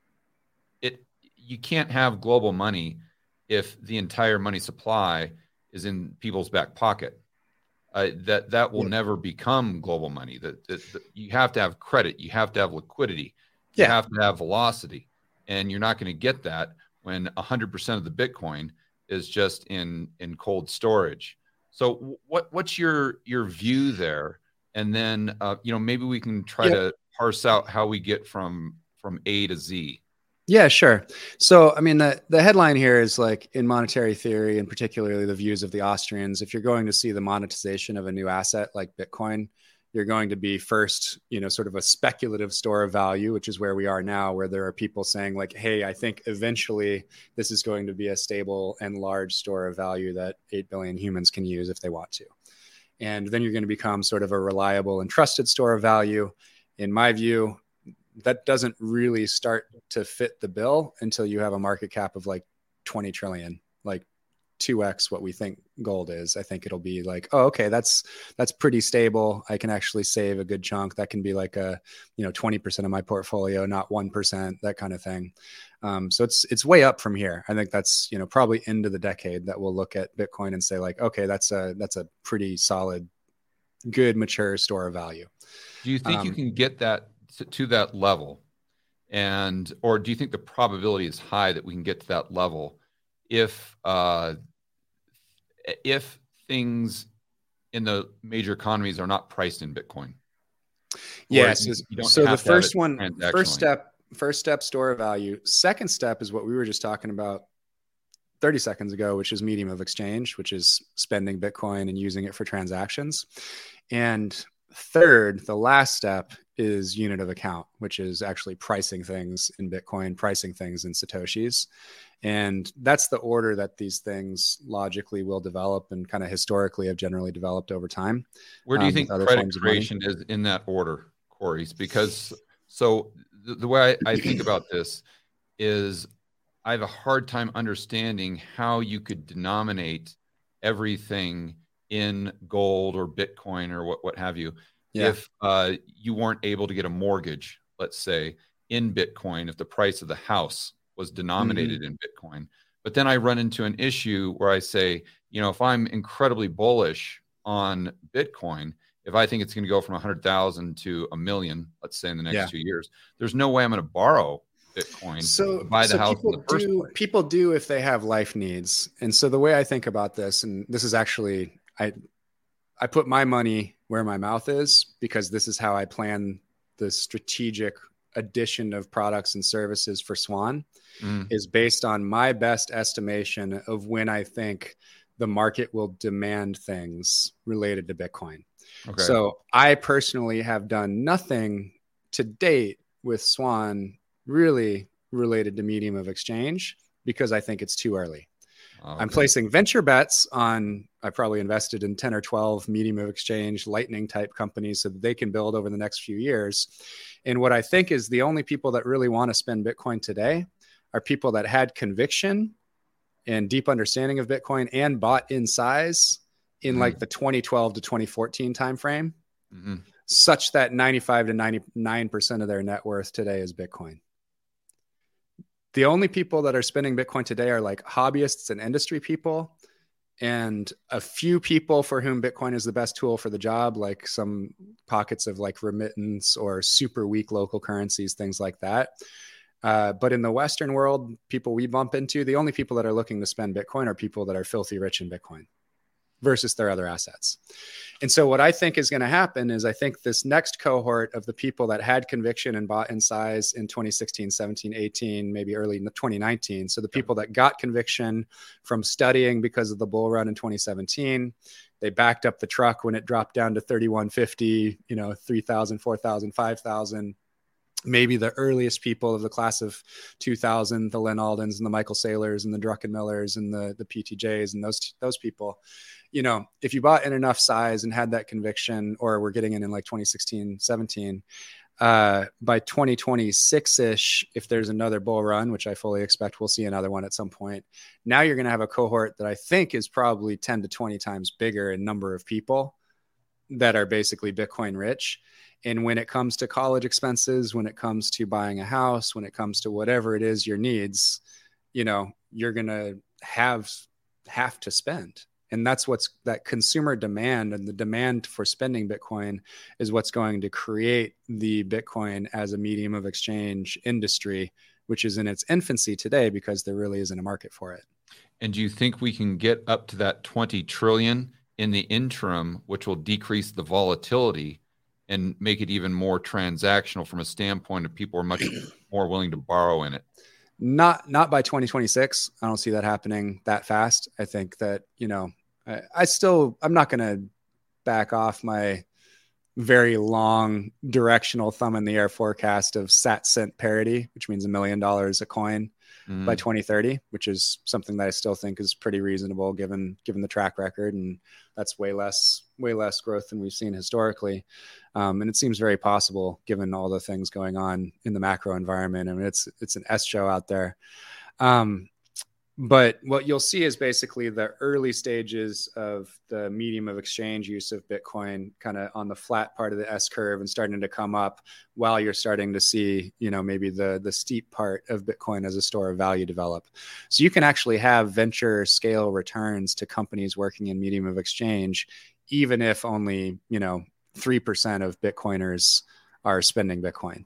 it you can't have global money if the entire money supply is in people's back pocket. Uh, that that will yeah. never become global money. That, that, that you have to have credit, you have to have liquidity, you yeah. have to have velocity. And you're not going to get that when one hundred percent of the Bitcoin is just in, in cold storage. So what what's your your view there? And then, uh, you know, maybe we can try yeah. to parse out how we get from from A to Z. Yeah, sure. So, I mean, the, the headline here is like in monetary theory, and particularly the views of the Austrians, if you're going to see the monetization of a new asset like Bitcoin, you're going to be first, you know, sort of a speculative store of value, which is where we are now, where there are people saying like, hey, I think eventually this is going to be a stable and large store of value that eight billion humans can use if they want to. And then you're going to become sort of a reliable and trusted store of value. In my view, that doesn't really start to fit the bill until you have a market cap of like twenty trillion, like two X what we think gold is. I think it'll be like, oh, okay, that's, that's pretty stable. I can actually save a good chunk. That can be like a, you know, twenty percent of my portfolio, not one percent, that kind of thing. Um, so it's, it's way up from here. I think that's, you know, probably into the decade that we'll look at Bitcoin and say like, okay, that's a, that's a pretty solid, good, mature store of value. Do you think um, you can get that to, to that level? And, or do you think the probability is high that we can get to that level if, uh, if things in the major economies are not priced in Bitcoin? Yes. Yeah, so the first one, first step, first step, store of value. Second step is what we were just talking about thirty seconds ago, which is medium of exchange, which is spending Bitcoin and using it for transactions. And third, the last step is unit of account, which is actually pricing things in Bitcoin, pricing things in Satoshis. And that's the order that these things logically will develop and kind of historically have generally developed over time. Where do you um, think with other credit forms of money. creation is in that order, Corey? Because so the, the way I, I think about this is I have a hard time understanding how you could denominate everything in gold or Bitcoin or what, what have you. Yeah. If uh, you weren't able to get a mortgage, let's say, in Bitcoin, if the price of the house was denominated mm-hmm. in Bitcoin. But then I run into an issue where I say, you know, if I'm incredibly bullish on Bitcoin, if I think it's going to go from one hundred thousand to a million, let's say in the next yeah. two years, there's no way I'm going to borrow Bitcoin so, to buy the so house in the first do, place. People do if they have life needs. And so the way I think about this, and this is actually, I, I put my money where my mouth is because this is how I plan the strategic addition of products and services for Swan mm. is based on my best estimation of when I think the market will demand things related to Bitcoin. Okay. So I personally have done nothing to date with Swan really related to medium of exchange because I think it's too early. Okay. I'm placing venture bets on, I probably invested in ten or twelve medium of exchange lightning type companies so that they can build over the next few years. And what I think is the only people that really want to spend Bitcoin today are people that had conviction and deep understanding of Bitcoin and bought in size in mm-hmm. like the twenty twelve to twenty fourteen timeframe, mm-hmm. such that ninety-five to ninety-nine percent of their net worth today is Bitcoin. The only people that are spending Bitcoin today are like hobbyists and industry people and a few people for whom Bitcoin is the best tool for the job, like some pockets of like remittance or super weak local currencies, things like that. Uh, but in the Western world, people we bump into, the only people that are looking to spend Bitcoin are people that are filthy rich in Bitcoin versus their other assets. And so what I think is going to happen is I think this next cohort of the people that had conviction and bought in size in twenty sixteen, seventeen, eighteen, maybe early twenty nineteen. So the people that got conviction from studying because of the bull run in twenty seventeen, they backed up the truck when it dropped down to thirty-one fifty, you know, three thousand, four thousand, five thousand. Maybe the earliest people of the class of two thousand, the Lynn Aldens and the Michael Saylors and the Druckenmillers and the, the P T Js and those, those people, you know, if you bought in enough size and had that conviction, or we're getting in in like twenty sixteen, seventeen, uh, by twenty twenty-six ish, if there's another bull run, which I fully expect we'll see another one at some point, now you're going to have a cohort that I think is probably ten to twenty times bigger in number of people that are basically Bitcoin rich. And when it comes to college expenses, when it comes to buying a house, when it comes to whatever it is your needs, you know, you're going to have, have to spend. And that's what's that consumer demand, and the demand for spending Bitcoin is what's going to create the Bitcoin as a medium of exchange industry, which is in its infancy today because there really isn't a market for it. And do you think we can get up to that twenty trillion in the interim, which will decrease the volatility and make it even more transactional from a standpoint of people are much more willing to borrow in it? Not, not by twenty twenty-six. I don't see that happening that fast. I think that, you know, I, I still, I'm not going to back off my very long directional thumb in the air forecast of sat cent parity, which means a million dollars a coin mm. by twenty thirty, which is something that I still think is pretty reasonable given, given the track record. And that's way less, way less growth than we've seen historically. Um, and it seems very possible given all the things going on in the macro environment. I mean, it's, it's an S show out there. Um, but what you'll see is basically the early stages of the medium of exchange use of Bitcoin kind of on the flat part of the S curve and starting to come up while you're starting to see, you know, maybe the, the steep part of Bitcoin as a store of value develop. So you can actually have venture scale returns to companies working in medium of exchange, even if only, you know, three percent of Bitcoiners are spending Bitcoin.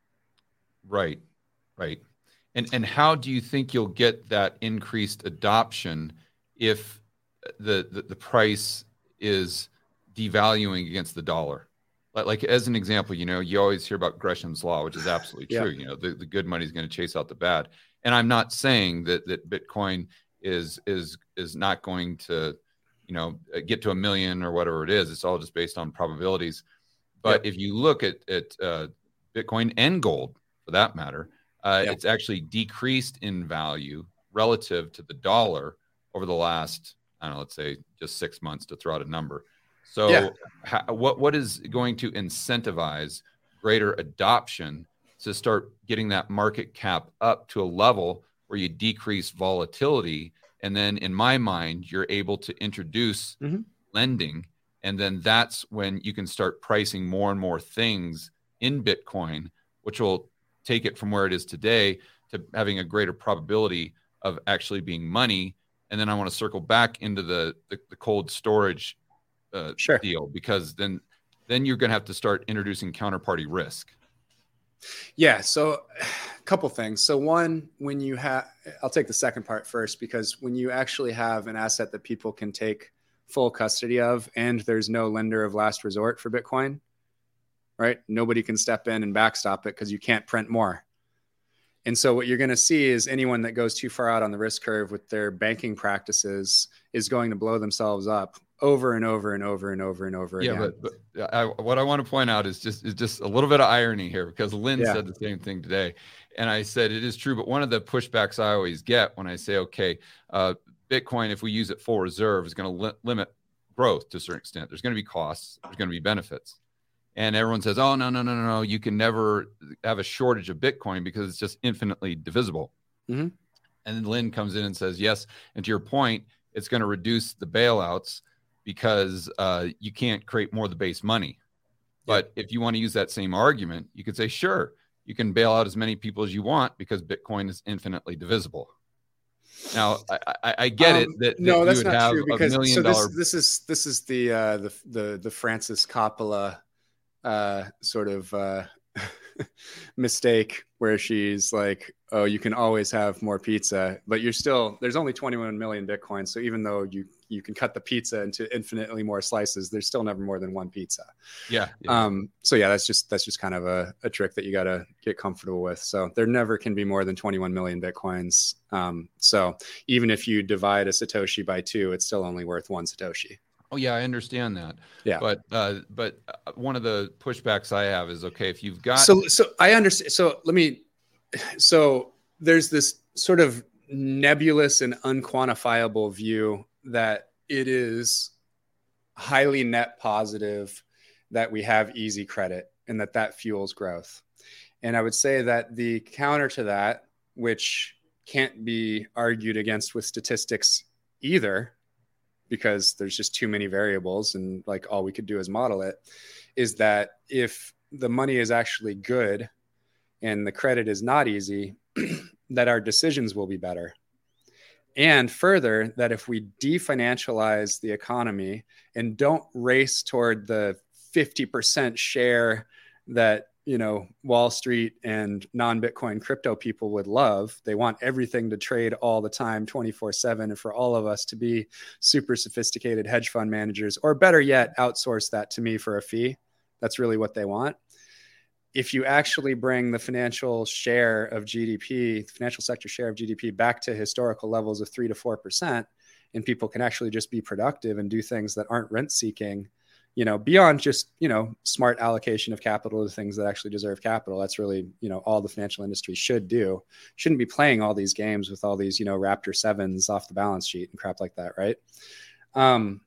Right, right. And and how do you think you'll get that increased adoption if the the, the price is devaluing against the dollar? Like, like as an example, you know, you always hear about Gresham's law, which is absolutely true. Yeah. You know, the, the good money is going to chase out the bad. And I'm not saying that that Bitcoin is is is not going to, you know, get to a million or whatever it is. It's all just based on probabilities. But yep. if you look at at uh, Bitcoin and gold, for that matter, uh, yep. it's actually decreased in value relative to the dollar over the last, I don't know, let's say just six months to throw out a number. So yeah. how, what what is going to incentivize greater adoption to start getting that market cap up to a level where you decrease volatility? And then in my mind, you're able to introduce mm-hmm. lending. And then that's when you can start pricing more and more things in Bitcoin, which will take it from where it is today to having a greater probability of actually being money. And then I want to circle back into the, the, the cold storage uh, sure. deal, because then, then you're going to have to start introducing counterparty risk. Yeah. So a couple things. So one, when you have, I'll take the second part first, because when you actually have an asset that people can take full custody of, and there's no lender of last resort for Bitcoin, right? Nobody can step in and backstop it because you can't print more. And so what you're going to see is anyone that goes too far out on the risk curve with their banking practices is going to blow themselves up over and over and over and over and over yeah, again. But, but I, what I want to point out is just is just a little bit of irony here, because Lynn yeah. said the same thing today. And I said, it is true. But one of the pushbacks I always get when I say, okay, uh, Bitcoin, if we use it full reserve, is going to li- limit growth to a certain extent. There's going to be costs. There's going to be benefits. And everyone says, oh, no, no, no, no, no. You can never have a shortage of Bitcoin because it's just infinitely divisible. Mm-hmm. And then Lynn comes in and says, yes. And to your point, it's going to reduce the bailouts because uh, you can't create more of the base money. But yeah. if you want to use that same argument, you could say, sure, you can bail out as many people as you want because Bitcoin is infinitely divisible. Now, I, I, I get um, it that, that no, you that's would not have true, because a million so this, dollar. This is this is the uh, the the the Francis Coppola uh, sort of uh, mistake, where she's like, "Oh, you can always have more pizza, but you're still there's only twenty-one million Bitcoin. So even though you you can cut the pizza into infinitely more slices, there's still never more than one pizza." Yeah. yeah. Um. So yeah, that's just that's just kind of a, a trick that you got to get comfortable with. So there never can be more than twenty-one million Bitcoins. Um. So even if you divide a Satoshi by two, it's still only worth one Satoshi. Oh yeah, I understand that. Yeah. But uh, but one of the pushbacks I have is, okay, if you've got so so I understand. So let me. So there's this sort of nebulous and unquantifiable view that it is highly net positive that we have easy credit and that that fuels growth. And I would say that the counter to that, which can't be argued against with statistics either, because there's just too many variables and like all we could do is model it, is that if the money is actually good and the credit is not easy, that our decisions will be better. And further, that if we definancialize the economy and don't race toward the fifty percent share that, you know, Wall Street and non-Bitcoin crypto people would love, they want everything to trade all the time, twenty-four seven, and for all of us to be super sophisticated hedge fund managers, or better yet, outsource that to me for a fee. That's really what they want. If you actually bring the financial share of G D P, the financial sector share of G D P back to historical levels of three to four percent, and people can actually just be productive and do things that aren't rent seeking, you know, beyond just, you know, smart allocation of capital to things that actually deserve capital. That's really, you know, all the financial industry should do. Shouldn't be playing all these games with all these, you know, Raptor sevens off the balance sheet and crap like that. Right. Um,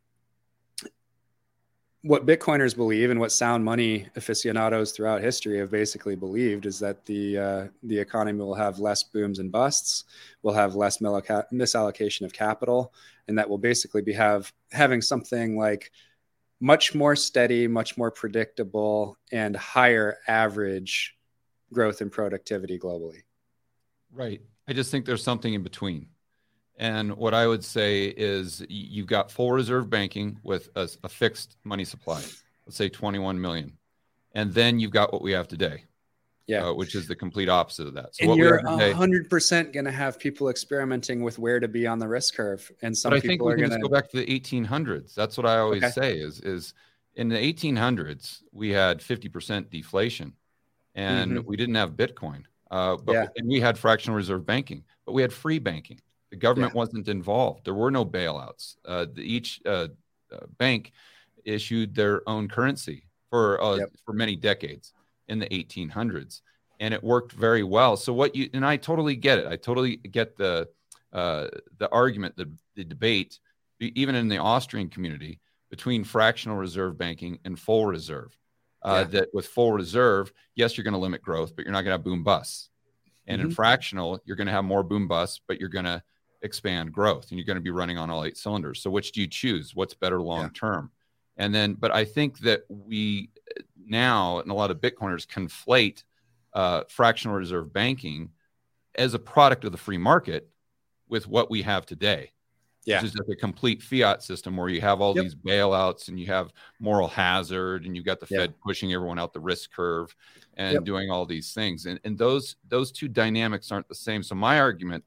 What Bitcoiners believe, and what sound money aficionados throughout history have basically believed, is that the uh, the economy will have less booms and busts, will have less misallocation of capital, and that will basically be have having something like much more steady, much more predictable, and higher average growth and productivity globally. Right. I just think there's something in between. And what I would say is you've got full reserve banking with a, a fixed money supply, let's say twenty-one million. And then you've got what we have today, yeah, uh, which is the complete opposite of that. So and what you're we have today, one hundred percent going to have people experimenting with where to be on the risk curve. And some but I people think we are can going just to go back to the eighteen hundreds. That's what I always okay. say is, is in the eighteen hundreds, we had fifty percent deflation and mm-hmm. we didn't have Bitcoin, uh, but yeah. and we had fractional reserve banking, but we had free banking. The government Yeah. wasn't involved. There were no bailouts. Uh, the, each uh, uh, bank issued their own currency for uh, Yep. for many decades in the eighteen hundreds, and it worked very well. So what you and I totally get it. I totally get the uh, the argument, the the debate, even in the Austrian community, between fractional reserve banking and full reserve. Uh, Yeah. that with full reserve, yes, you're going to limit growth, but you're not going to have boom busts. And Mm-hmm. in fractional, you're going to have more boom busts, but you're going to expand growth, and you're going to be running on all eight cylinders. So which do you choose? What's better long term? Yeah. And then, but I think that we now, and a lot of Bitcoiners conflate uh, fractional reserve banking as a product of the free market with what we have today. Yeah. Which is like a complete fiat system where you have all Yep. these bailouts and you have moral hazard and you've got the Yeah. Fed pushing everyone out the risk curve and Yep. doing all these things. And, and those those two dynamics aren't the same. So my argument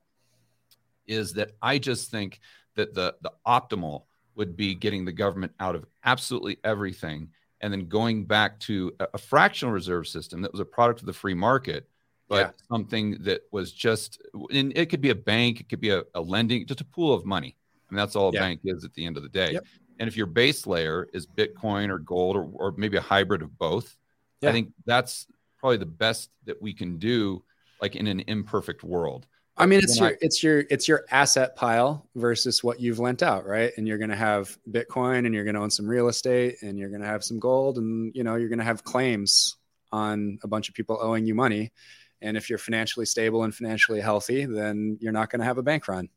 is that I just think that the the optimal would be getting the government out of absolutely everything and then going back to a, a fractional reserve system that was a product of the free market, but Yeah. something that was just, and it could be a bank, it could be a, a lending, just a pool of money. I mean, that's all a Yeah. bank is at the end of the day. Yep. And if your base layer is Bitcoin or gold or, or maybe a hybrid of both, Yeah. I think that's probably the best that we can do, like in an imperfect world. I mean, it's When your I- it's your it's your asset pile versus what you've lent out, right? And you're going to have Bitcoin, and you're going to own some real estate, and you're going to have some gold, and you know you're going to have claims on a bunch of people owing you money. And if you're financially stable and financially healthy, then you're not going to have a bank run.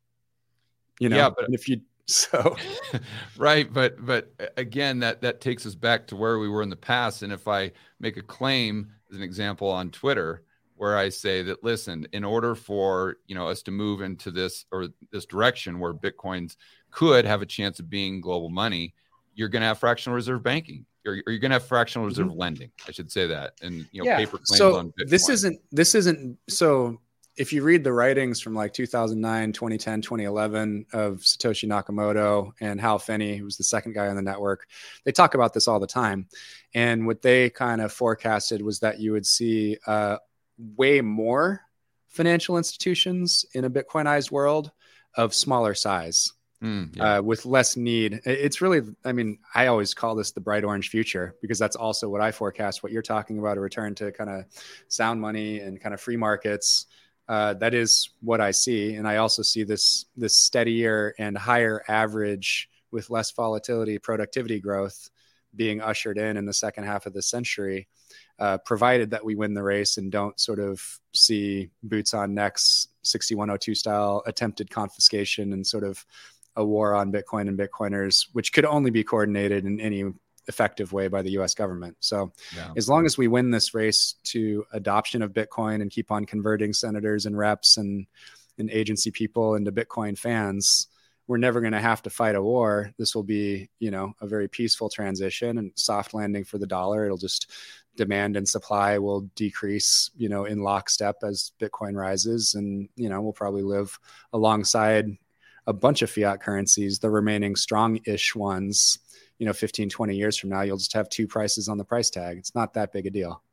You know, Yeah, but- and if you so right, but but again, that that takes us back to where we were in the past. And if I make a claim, as an example, on Twitter, where I say that, listen, in order for you know us to move into this or this direction where Bitcoins could have a chance of being global money, you're going to have fractional reserve banking, or, or you're going to have fractional reserve Mhm. lending. I should say that, and you know, yeah. paper claims So on Bitcoin. this isn't this isn't so. If you read the writings from like two thousand nine, twenty ten, twenty eleven of Satoshi Nakamoto and Hal Finney, who was the second guy on the network, they talk about this all the time. And what they kind of forecasted was that you would see uh, way more financial institutions in a Bitcoinized world of smaller size. Mm, yeah. Uh, with less need. It's really, I mean, I always call this the bright orange future, because that's also what I forecast, what you're talking about, a return to kind of sound money and kind of free markets. Uh, that is what I see. And I also see this, this steadier and higher average with less volatility, productivity growth being ushered in in the second half of the century, uh, provided that we win the race and don't sort of see boots on necks, sixty-one oh two style attempted confiscation and sort of a war on Bitcoin and Bitcoiners, which could only be coordinated in any effective way by the U S government. So Yeah. as long as we win this race to adoption of Bitcoin and keep on converting senators and reps and, and agency people into Bitcoin fans, we're never going to have to fight a war. This will be, you know, a very peaceful transition and soft landing for the dollar. It'll just demand and supply will decrease, you know, in lockstep as Bitcoin rises. And, you know, we'll probably live alongside a bunch of fiat currencies, the remaining strong-ish ones, you know, fifteen, twenty years from now, you'll just have two prices on the price tag. It's not that big a deal.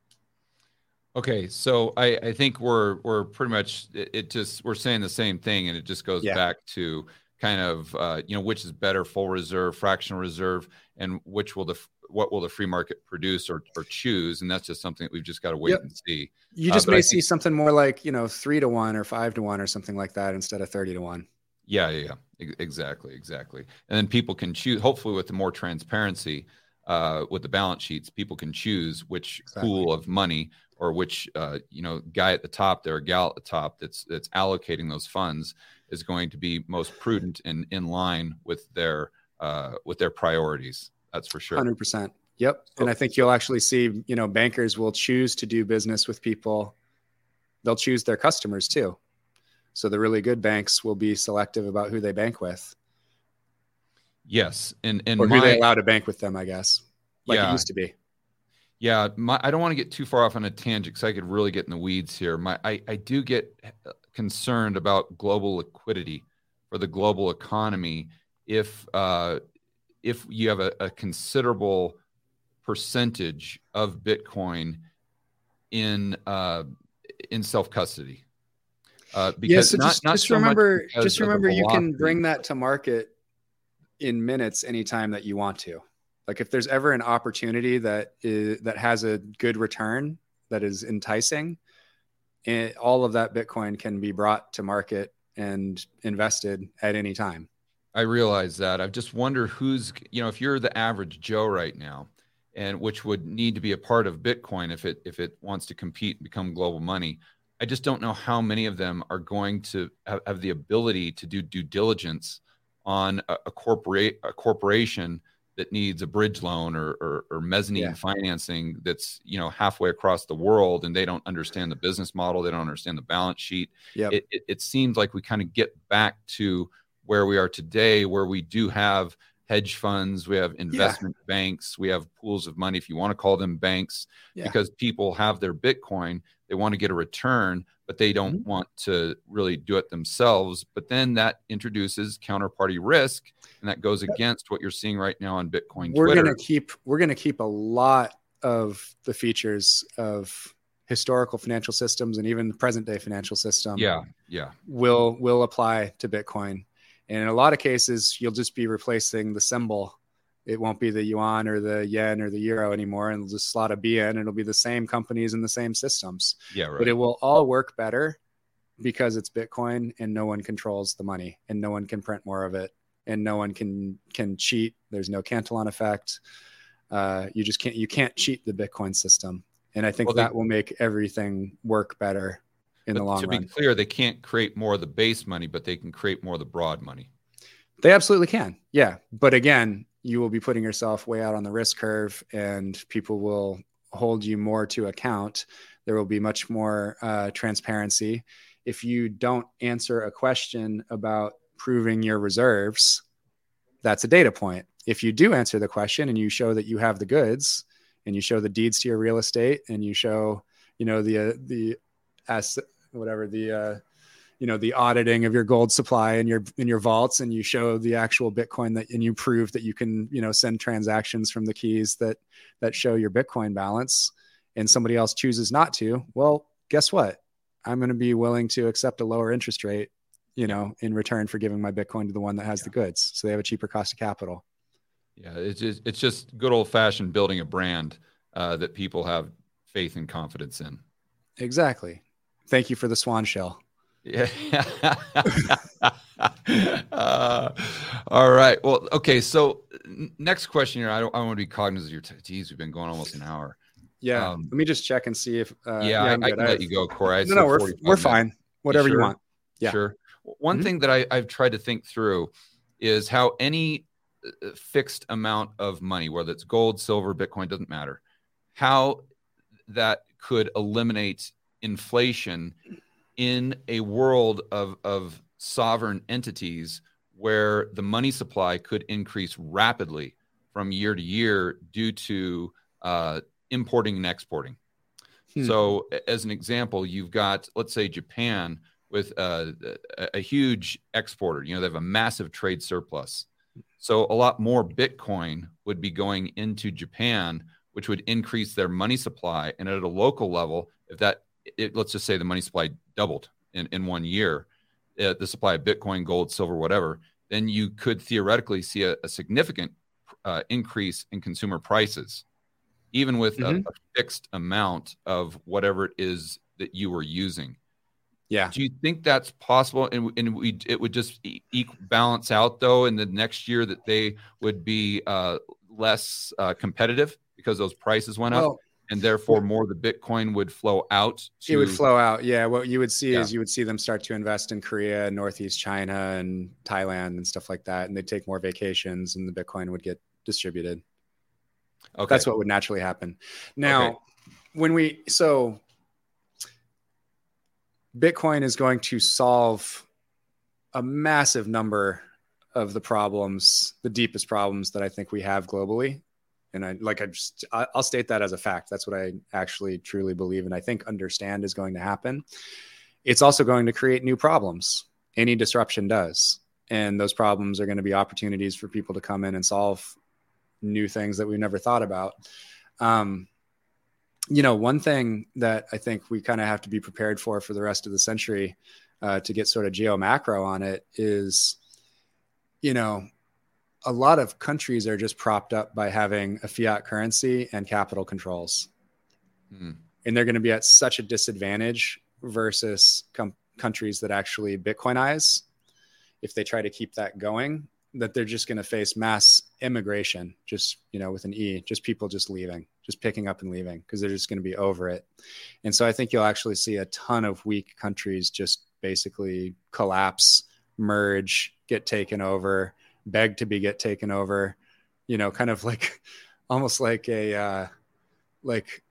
Okay, so I, I think we're we're pretty much it, it just we're saying the same thing, and it just goes Yeah. back to kind of uh, you know which is better, full reserve, fractional reserve, and which will the what will the free market produce or or choose, and that's just something that we've just got to wait Yep. and see. You Uh, just but may I see think- something more like, you know, three to one or five to one or something like that instead of thirty to one. Yeah, yeah, yeah, Ex- exactly, exactly. And then people can choose. Hopefully, with the more transparency uh, with the balance sheets, people can choose which Exactly. pool of money or which uh, you know guy at the top there, or gal at the top that's that's allocating those funds is going to be most prudent and in line with their uh, with their priorities. That's for sure. one hundred percent. Yep. So- And I think you'll actually see, you know, bankers will choose to do business with people. They'll choose their customers too. So the really good banks will be selective about who they bank with, Yes, and and or my, who they allow to bank with them, I guess, like Yeah. it used to be. Yeah, my, I don't want to get too far off on a tangent because I could really get in the weeds here. My, I, I do get concerned about global liquidity for the global economy if uh, if you have a, a considerable percentage of Bitcoin in uh, in self custody. Uh, because yeah, so not, just, not just so remember, much just of the remember you can velocity. bring that to market in minutes anytime that you want to. Like if there's ever an opportunity that is, that has a good return, that is enticing, and all of that Bitcoin can be brought to market and invested at any time. I realize that. I just wonder who's, you know, if you're the average Joe right now, and which would need to be a part of Bitcoin if it if it wants to compete and become global money. I just don't know how many of them are going to have, have the ability to do due diligence on a, a corporate a corporation that needs a bridge loan or, or, or mezzanine Yeah. financing that's, you know, halfway across the world, and they don't understand the business model. They don't understand the balance sheet. Yep. It, it, it seems like we kind of get back to where we are today, where we do have hedge funds, we have investment yeah. banks, we have pools of money, if you want to call them banks, yeah. because people have their Bitcoin, they want to get a return, but they don't mm-hmm. want to really do it themselves. But then that introduces counterparty risk, and that goes against what you're seeing right now on Bitcoin we're Twitter. Gonna keep, we're going to keep a lot of the features of historical financial systems and even the present day financial system. Yeah, yeah. Will, will apply to Bitcoin. And in a lot of cases, you'll just be replacing the symbol. It won't be the yuan or the yen or the euro anymore, and it'll just slot a B in, and it'll be the same companies and the same systems. Yeah, right. But it will all work better because it's Bitcoin, and no one controls the money, and no one can print more of it, and no one can can cheat. There's no Cantillon effect. Uh, you just can't you can't cheat the Bitcoin system, and I think well, that they, will make everything work better. In the long to run. be clear, they can't create more of the base money, but they can create more of the broad money. They absolutely can. Yeah. But again, you will be putting yourself way out on the risk curve, and people will hold you more to account. There will be much more uh, transparency. If you don't answer a question about proving your reserves, that's a data point. If you do answer the question and you show that you have the goods, and you show the deeds to your real estate, and you show, you know, the, uh, the asset, whatever the, uh, you know, the auditing of your gold supply in your, in your vaults, and you show the actual Bitcoin that, and you prove that you can, you know, send transactions from the keys that, that show your Bitcoin balance, and somebody else chooses not to, well, guess what? I'm going to be willing to accept a lower interest rate, you know, in return for giving my Bitcoin to the one that has yeah. the goods. So they have a cheaper cost of capital. Yeah. It's just, it's just good old fashioned building a brand uh, that people have faith and confidence in. Exactly. Thank you for the swan shell. Yeah. uh, all right. Well, okay. So next question here. I don't, I want to be cognizant of your, t- geez, we've been going almost an hour. Yeah. Um, Let me just check and see if, uh, yeah, yeah I, I can let you go, Corey. No, no, we're, we're fine. Whatever you, sure? you want. Yeah. Sure. One mm-hmm. thing that I, I've tried to think through is how any fixed amount of money, whether it's gold, silver, Bitcoin, doesn't matter, how that could eliminate inflation in a world of, of sovereign entities where the money supply could increase rapidly from year to year due to uh, importing and exporting. Hmm. So as an example, you've got, let's say, Japan with uh, a, a huge exporter. You know, they have a massive trade surplus. So a lot more Bitcoin would be going into Japan, which would increase their money supply. And at a local level, if that, it, let's just say the money supply doubled in, in one year, uh, the supply of Bitcoin, gold, silver, whatever, then you could theoretically see a, a significant uh, increase in consumer prices, even with mm-hmm. a, a fixed amount of whatever it is that you were using. Yeah. Do you think that's possible? And, and we, it would just e- e- balance out, though, in the next year that they would be uh, less uh, competitive because those prices went well, up, and therefore more of the Bitcoin would flow out? To... It would flow out. Yeah. What you would see yeah. is you would see them start to invest in Korea, Northeast China, and Thailand and stuff like that. And they'd take more vacations, and the Bitcoin would get distributed. Okay. That's what would naturally happen. Now, okay. when we, so... Bitcoin is going to solve a massive number of the problems, the deepest problems that I think we have globally. And I like, I just, I'll state that as a fact. That's what I actually truly believe. And I think understand is going to happen. It's also going to create new problems. Any disruption does. And those problems are going to be opportunities for people to come in and solve new things that we've never thought about. Um, You know, one thing that I think we kind of have to be prepared for for the rest of the century uh, to get sort of geo macro on it is, you know, a lot of countries are just propped up by having a fiat currency and capital controls. Mm. And they're going to be at such a disadvantage versus com- countries that actually Bitcoinize, if they try to keep that going, that they're just going to face mass immigration, just, you know, with an E, just people just leaving, just picking up and leaving because they're just going to be over it. And so I think you'll actually see a ton of weak countries just basically collapse, merge, get taken over, beg to be get taken over, you know, kind of like almost like a, uh, like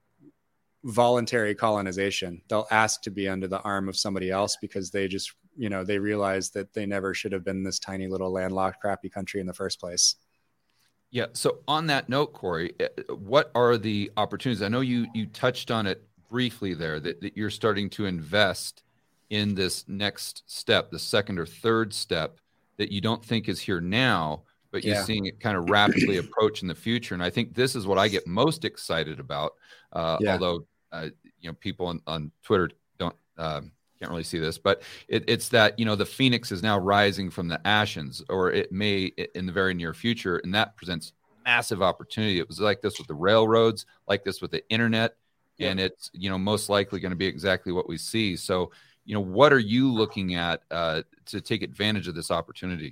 voluntary colonization. They'll ask to be under the arm of somebody else because they just, you know, they realize that they never should have been this tiny little landlocked, crappy country in the first place. Yeah. So on that note, Corey, what are the opportunities? I know you you touched on it briefly there, that, that you're starting to invest in this next step, the second or third step that you don't think is here now, but you're yeah. seeing it kind of rapidly approach in the future. And I think this is what I get most excited about. Uh, yeah. Although, uh, you know, people on, on Twitter don't, um, can't really see this, but it, it's that, you know, the Phoenix is now rising from the ashes, or it may in the very near future. And that presents massive opportunity. It was like this with the railroads, like this with the internet. Yeah. And it's, you know, most likely going to be exactly what we see. So, you know, what are you looking at uh, to take advantage of this opportunity?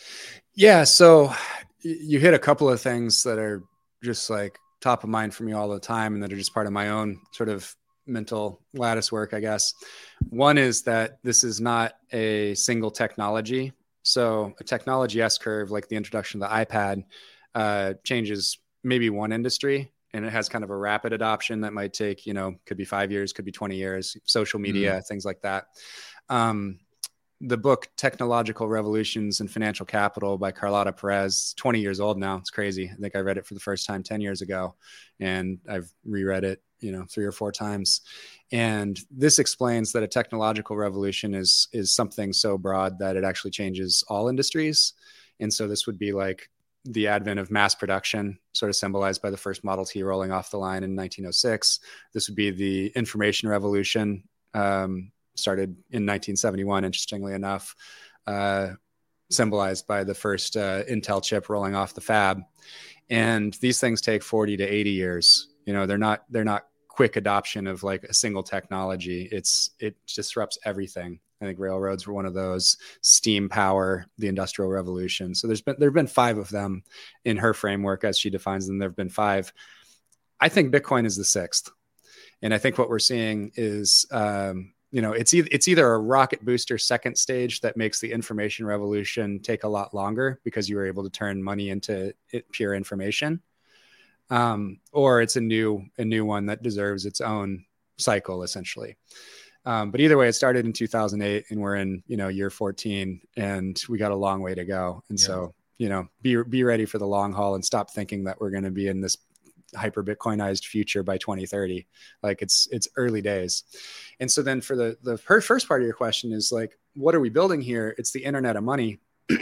Yeah. So you hit a couple of things that are just like top of mind for me all the time and that are just part of my own sort of mental lattice work, I guess. One is that this is not a single technology. So a technology S-curve, like the introduction of the iPad, uh, changes maybe one industry, and it has kind of a rapid adoption that might take, you know, could be five years, could be twenty years, social media, mm. things like that. Um, the book Technological Revolutions in Financial Capital by Carlota Perez, twenty years old now. It's crazy. I think I read it for the first time ten years ago, and I've reread it, you know, three or four times. And this explains that a technological revolution is, is something so broad that it actually changes all industries. And so this would be like the advent of mass production, sort of symbolized by the first Model T rolling off the line in nineteen oh six. This would be the information revolution, um, started in nineteen seventy-one, interestingly enough, uh, symbolized by the first uh, Intel chip rolling off the fab. And these things take forty to eighty years. You know, they're not, they're not quick adoption of like a single technology. It's, it disrupts everything. I think railroads were one of those, steam power, the Industrial Revolution. So there's been, there've been five of them in her framework as she defines them. There've been five. I think Bitcoin is the sixth. And I think what we're seeing is, um, you know, it's either, it's either a rocket booster second stage that makes the information revolution take a lot longer because you were able to turn money into it, pure information. Um, or it's a new, a new one that deserves its own cycle, essentially. Um, but either way, it started in two thousand eight and we're in, you know, year fourteen and we got a long way to go. And yeah. so, you know, be, be ready for the long haul and stop thinking that we're going to be in this hyper Bitcoinized future by twenty thirty. Like it's, it's early days. And so then for the, the first part of your question is like, what are we building here? It's the internet of money.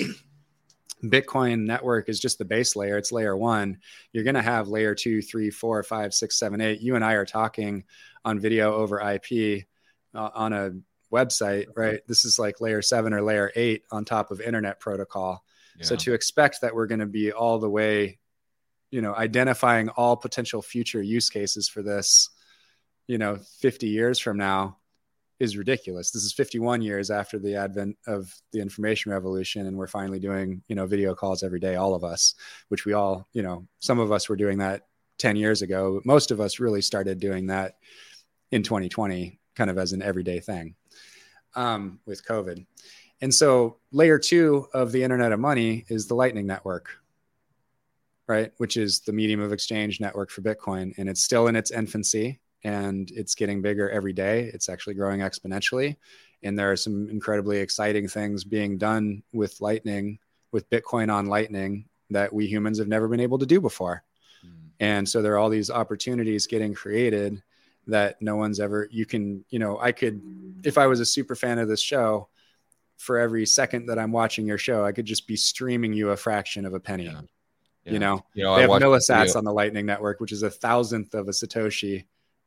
Bitcoin network is just the base layer. It's layer one. You're going to have layer two, three, four, five, six, seven, eight. You and I are talking on video over I P uh, on a website, right? This is like layer seven or layer eight on top of internet protocol. Yeah. So to expect that we're going to be all the way, you know, identifying all potential future use cases for this, you know, fifty years from now is ridiculous. This is fifty-one years after the advent of the information revolution. And we're finally doing, you know, video calls every day, all of us, which we all, you know, some of us were doing that ten years ago. But most of us really started doing that in twenty twenty, kind of as an everyday thing um, with COVID. And so layer two of the internet of money is the Lightning Network, right? Which is the medium of exchange network for Bitcoin. And it's still in its infancy. And it's getting bigger every day. It's actually growing exponentially. And there are some incredibly exciting things being done with Lightning, with Bitcoin on Lightning that we humans have never been able to do before. Mm. And so there are all these opportunities getting created that no one's ever, you can, you know, I could, if I was a super fan of this show, for every second that I'm watching your show, I could just be streaming you a fraction of a penny. Yeah. Yeah. You know, you know, they I have millisats on the Lightning Network, which is a thousandth of a Satoshi.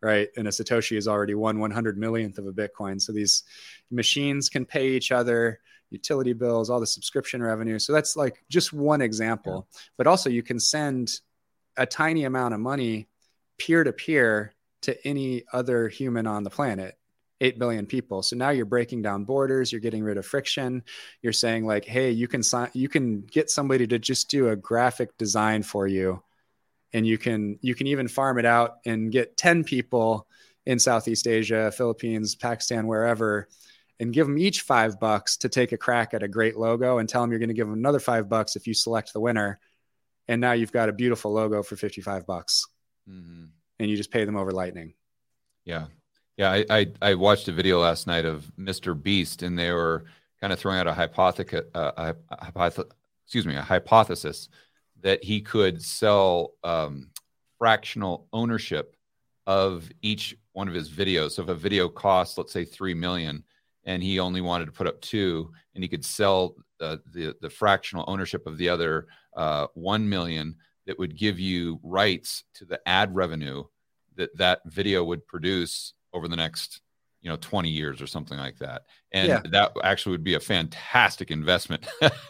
right? And a Satoshi is already one one hundred millionth of a Bitcoin. So these machines can pay each other, utility bills, all the subscription revenue. So that's like just one example. Yeah. But also you can send a tiny amount of money peer-to-peer to any other human on the planet, eight billion people. So now you're breaking down borders, you're getting rid of friction. You're saying like, hey, you can sign, you can get somebody to just do a graphic design for you. And you can, you can even farm it out and get ten people in Southeast Asia, Philippines, Pakistan, wherever, and give them each five bucks to take a crack at a great logo and tell them you're going to give them another five bucks if you select the winner. And now you've got a beautiful logo for fifty-five bucks. Mm-hmm. And you just pay them over Lightning. Yeah. Yeah. I, I, I watched a video last night of Mister Beast, and they were kind of throwing out a hypothesis, uh, a, hypoth- excuse me, a hypothesis that he could sell um, fractional ownership of each one of his videos. So if a video costs, let's say three million, and he only wanted to put up two, and he could sell uh, the the fractional ownership of the other uh, one million, that would give you rights to the ad revenue that that video would produce over the next, you know, twenty years or something like that. And yeah. that actually would be a fantastic investment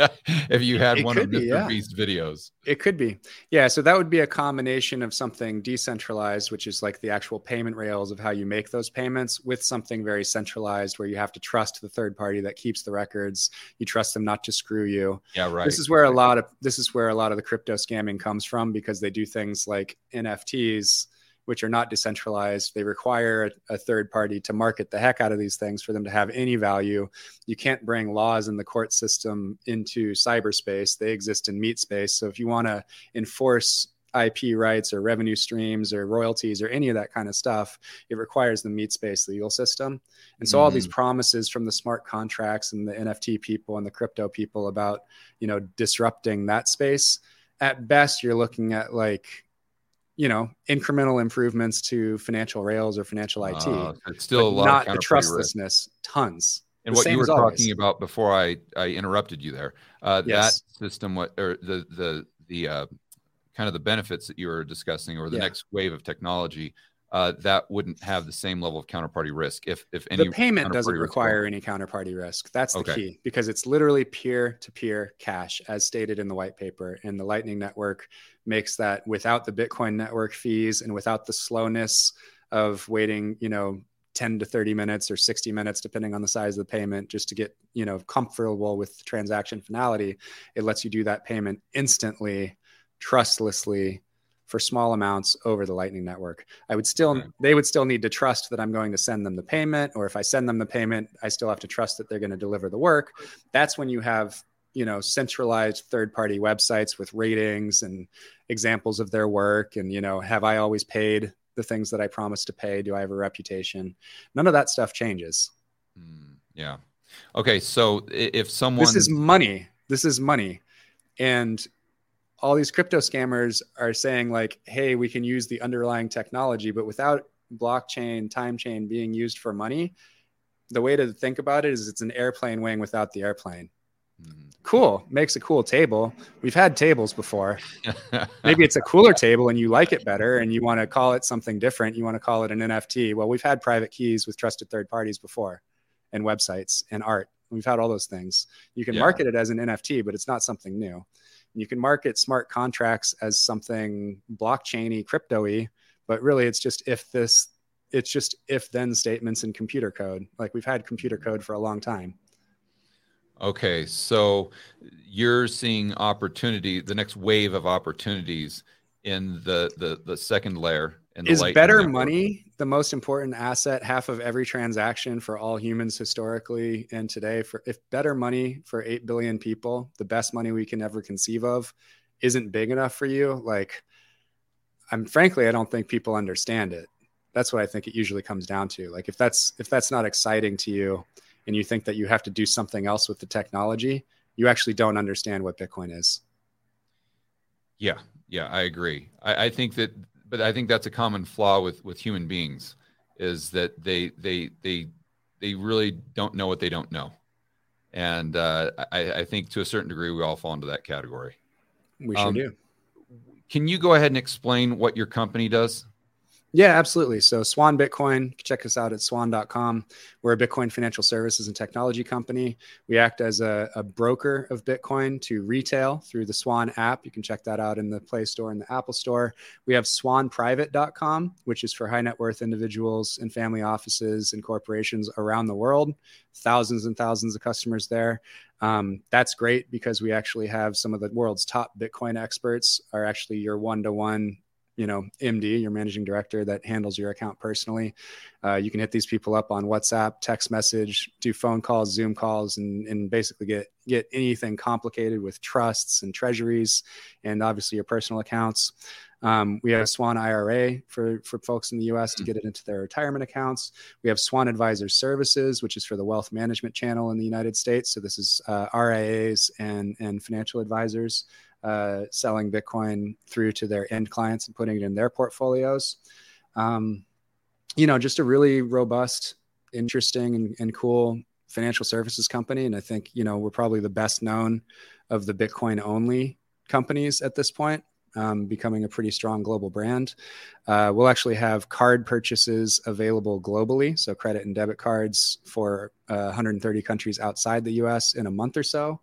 if you had it one of Mister Yeah. Beast videos. It could be. Yeah. So that would be a combination of something decentralized, which is like the actual payment rails of how you make those payments, with something very centralized where you have to trust the third party that keeps the records. You trust them not to screw you. Yeah, right. This is where a lot of, this is where a lot of the crypto scamming comes from, because they do things like N F Ts, which are not decentralized. They require a, a third party to market the heck out of these things for them to have any value. You can't bring laws in the court system into cyberspace. They exist in meat space. So if you want to enforce I P rights or revenue streams or royalties or any of that kind of stuff, it requires the meat space legal system. And so mm-hmm. all these promises from the smart contracts and the N F T people and the crypto people about, you know, disrupting that space, at best, you're looking at like, you know, incremental improvements to financial rails or financial I T. Uh, it's still a lot not of the trustlessness, risk. Tons. And the what you were talking always. about before I, I interrupted you there, uh, yes. that system, what or the the the uh, kind of the benefits that you were discussing, or the yeah. next wave of technology, uh, that wouldn't have the same level of counterparty risk. If if any the payment doesn't require any counterparty risk. That's the okay. key, because it's literally peer-to-peer cash, as stated in the white paper. And the Lightning Network makes that without the Bitcoin network fees and without the slowness of waiting, you know, ten to thirty minutes or sixty minutes, depending on the size of the payment, just to get, you know, comfortable with transaction finality. It lets you do that payment instantly, trustlessly, for small amounts over the Lightning Network. I would still, okay. they would still need to trust that I'm going to send them the payment, or if I send them the payment, I still have to trust that they're going to deliver the work. That's when you have, you know, centralized third-party websites with ratings and examples of their work. And, you know, have I always paid the things that I promised to pay? Do I have a reputation? None of that stuff changes. Mm, yeah. Okay. So if someone, this is money, this is money. And all these crypto scammers are saying like, hey, we can use the underlying technology, but without blockchain, time chain being used for money, the way to think about it is it's an airplane wing without the airplane. Mm-hmm. Cool. Makes a cool table. We've had tables before. Maybe it's a cooler table and you like it better and you want to call it something different. You want to call it an N F T. Well, we've had private keys with trusted third parties before, and websites and art. We've had all those things. You can yeah. market it as an N F T, but it's not something new. You can market smart contracts as something blockchain-y, crypto-y, but really it's just if this, it's just if then statements in computer code. Like we've had computer code for a long time. Okay. So you're seeing opportunity, the next wave of opportunities in the, the, the second layer. And is better network. Money the most important asset? Half of every transaction for all humans historically and today, for if better money for eight billion people, the best money we can ever conceive of, isn't big enough for you, like I'm frankly, I don't think people understand it. That's what I think it usually comes down to. Like if that's if that's not exciting to you and you think that you have to do something else with the technology, you actually don't understand what Bitcoin is. Yeah, yeah, I agree. I, I think that But I think that's a common flaw with, with human beings, is that they they they they really don't know what they don't know, and uh, I, I think to a certain degree we all fall into that category. We sure um, do. Can you go ahead and explain what your company does? Yeah, absolutely. So Swan Bitcoin, check us out at swan dot com. We're a Bitcoin financial services and technology company. We act as a, a broker of Bitcoin to retail through the Swan app. You can check that out in the Play Store and the Apple Store. We have swan private dot com, which is for high net worth individuals and family offices and corporations around the world. Thousands and thousands of customers there. Um, that's great because we actually have some of the world's top Bitcoin experts are actually your one-to-one you know, M D, your managing director that handles your account personally. Uh, you can hit these people up on WhatsApp, text message, do phone calls, Zoom calls, and, and basically get, get anything complicated with trusts and treasuries and obviously your personal accounts. Um, we have a Swan I R A for, for folks in the U S to get it into their retirement accounts. We have Swan Advisor Services, which is for the wealth management channel in the United States. So this is uh, R I As and, and financial advisors Uh, selling Bitcoin through to their end clients and putting it in their portfolios. Um, you know, just a really robust, interesting, and, and cool financial services company. And I think, you know, we're probably the best known of the Bitcoin only companies at this point, um, becoming a pretty strong global brand. Uh, we'll actually have card purchases available globally. So credit and debit cards for uh, one hundred thirty countries outside the U S in a month or so.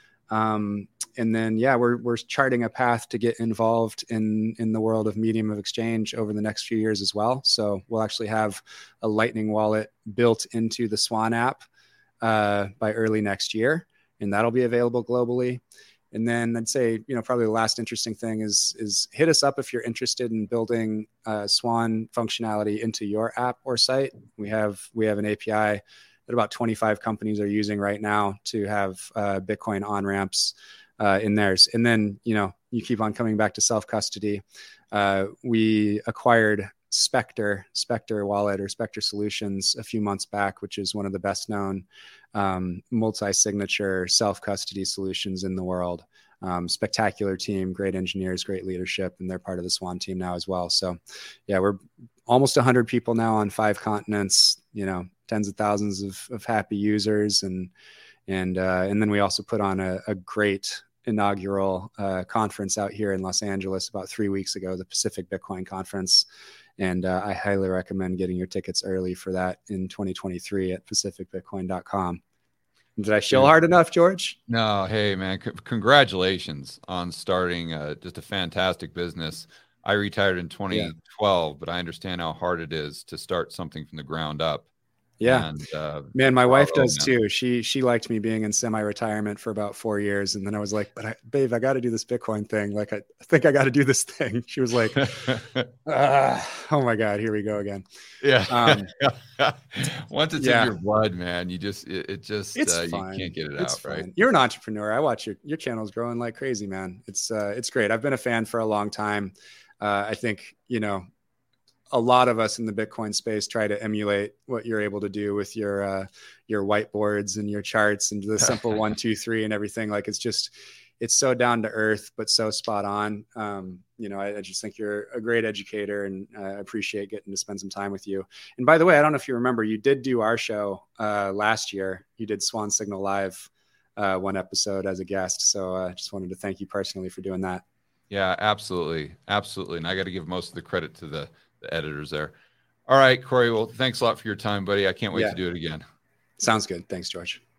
Um, and then, yeah, we're, we're charting a path to get involved in, in the world of medium of exchange over the next few years as well. So we'll actually have a Lightning wallet built into the Swan app, uh, by early next year, and that'll be available globally. And then I'd say, you know, probably the last interesting thing is, is hit us up if you're interested in building uh Swan functionality into your app or site. We have, we have an A P I that about twenty-five companies are using right now to have uh, Bitcoin on-ramps uh, in theirs. And then, you know, you keep on coming back to self-custody. Uh, we acquired Spectre, Spectre Wallet or Spectre Solutions a few months back, which is one of the best known um, multi-signature self-custody solutions in the world. Um, spectacular team, great engineers, great leadership, and they're part of the Swan team now as well. So yeah, we're almost one hundred people now on five continents, you know, tens of thousands of, of happy users. And, and, uh, and then we also put on a, a great inaugural uh, conference out here in Los Angeles about three weeks ago, the Pacific Bitcoin Conference. And uh, I highly recommend getting your tickets early for that in twenty twenty-three at pacific bitcoin dot com. Did I shill hard enough, George? No, hey man, c- congratulations on starting uh, just a fantastic business. I retired in twenty twelve, yeah. But I understand how hard it is to start something from the ground up. Yeah, and, uh, man, my wife does man. too. She she liked me being in semi-retirement for about four years, and then I was like, "But I, babe, I got to do this Bitcoin thing. Like, I, I think I got to do this thing." She was like, ah, "Oh my God, here we go again." Yeah. Um, Once it's yeah. in your blood, man, you just it, it just it's uh, you fine. can't get it it's out, fine. right? You're an entrepreneur. I watch your your channel's growing like crazy, man. It's uh, it's great. I've been a fan for a long time. Uh, I think you know. A lot of us in the Bitcoin space try to emulate what you're able to do with your uh, your whiteboards and your charts and the simple one, two, three, and everything. Like it's just, it's so down to earth, but so spot on. Um, you know, I, I just think you're a great educator, and I uh, appreciate getting to spend some time with you. And by the way, I don't know if you remember, you did do our show uh, last year. You did Swan Signal Live uh, one episode as a guest. So I uh, just wanted to thank you personally for doing that. Yeah, absolutely, absolutely. And I got to give most of the credit to the. the editors there. All right, Corey. Well, thanks a lot for your time, buddy. I can't wait yeah. to do it again. Sounds good. Thanks, George.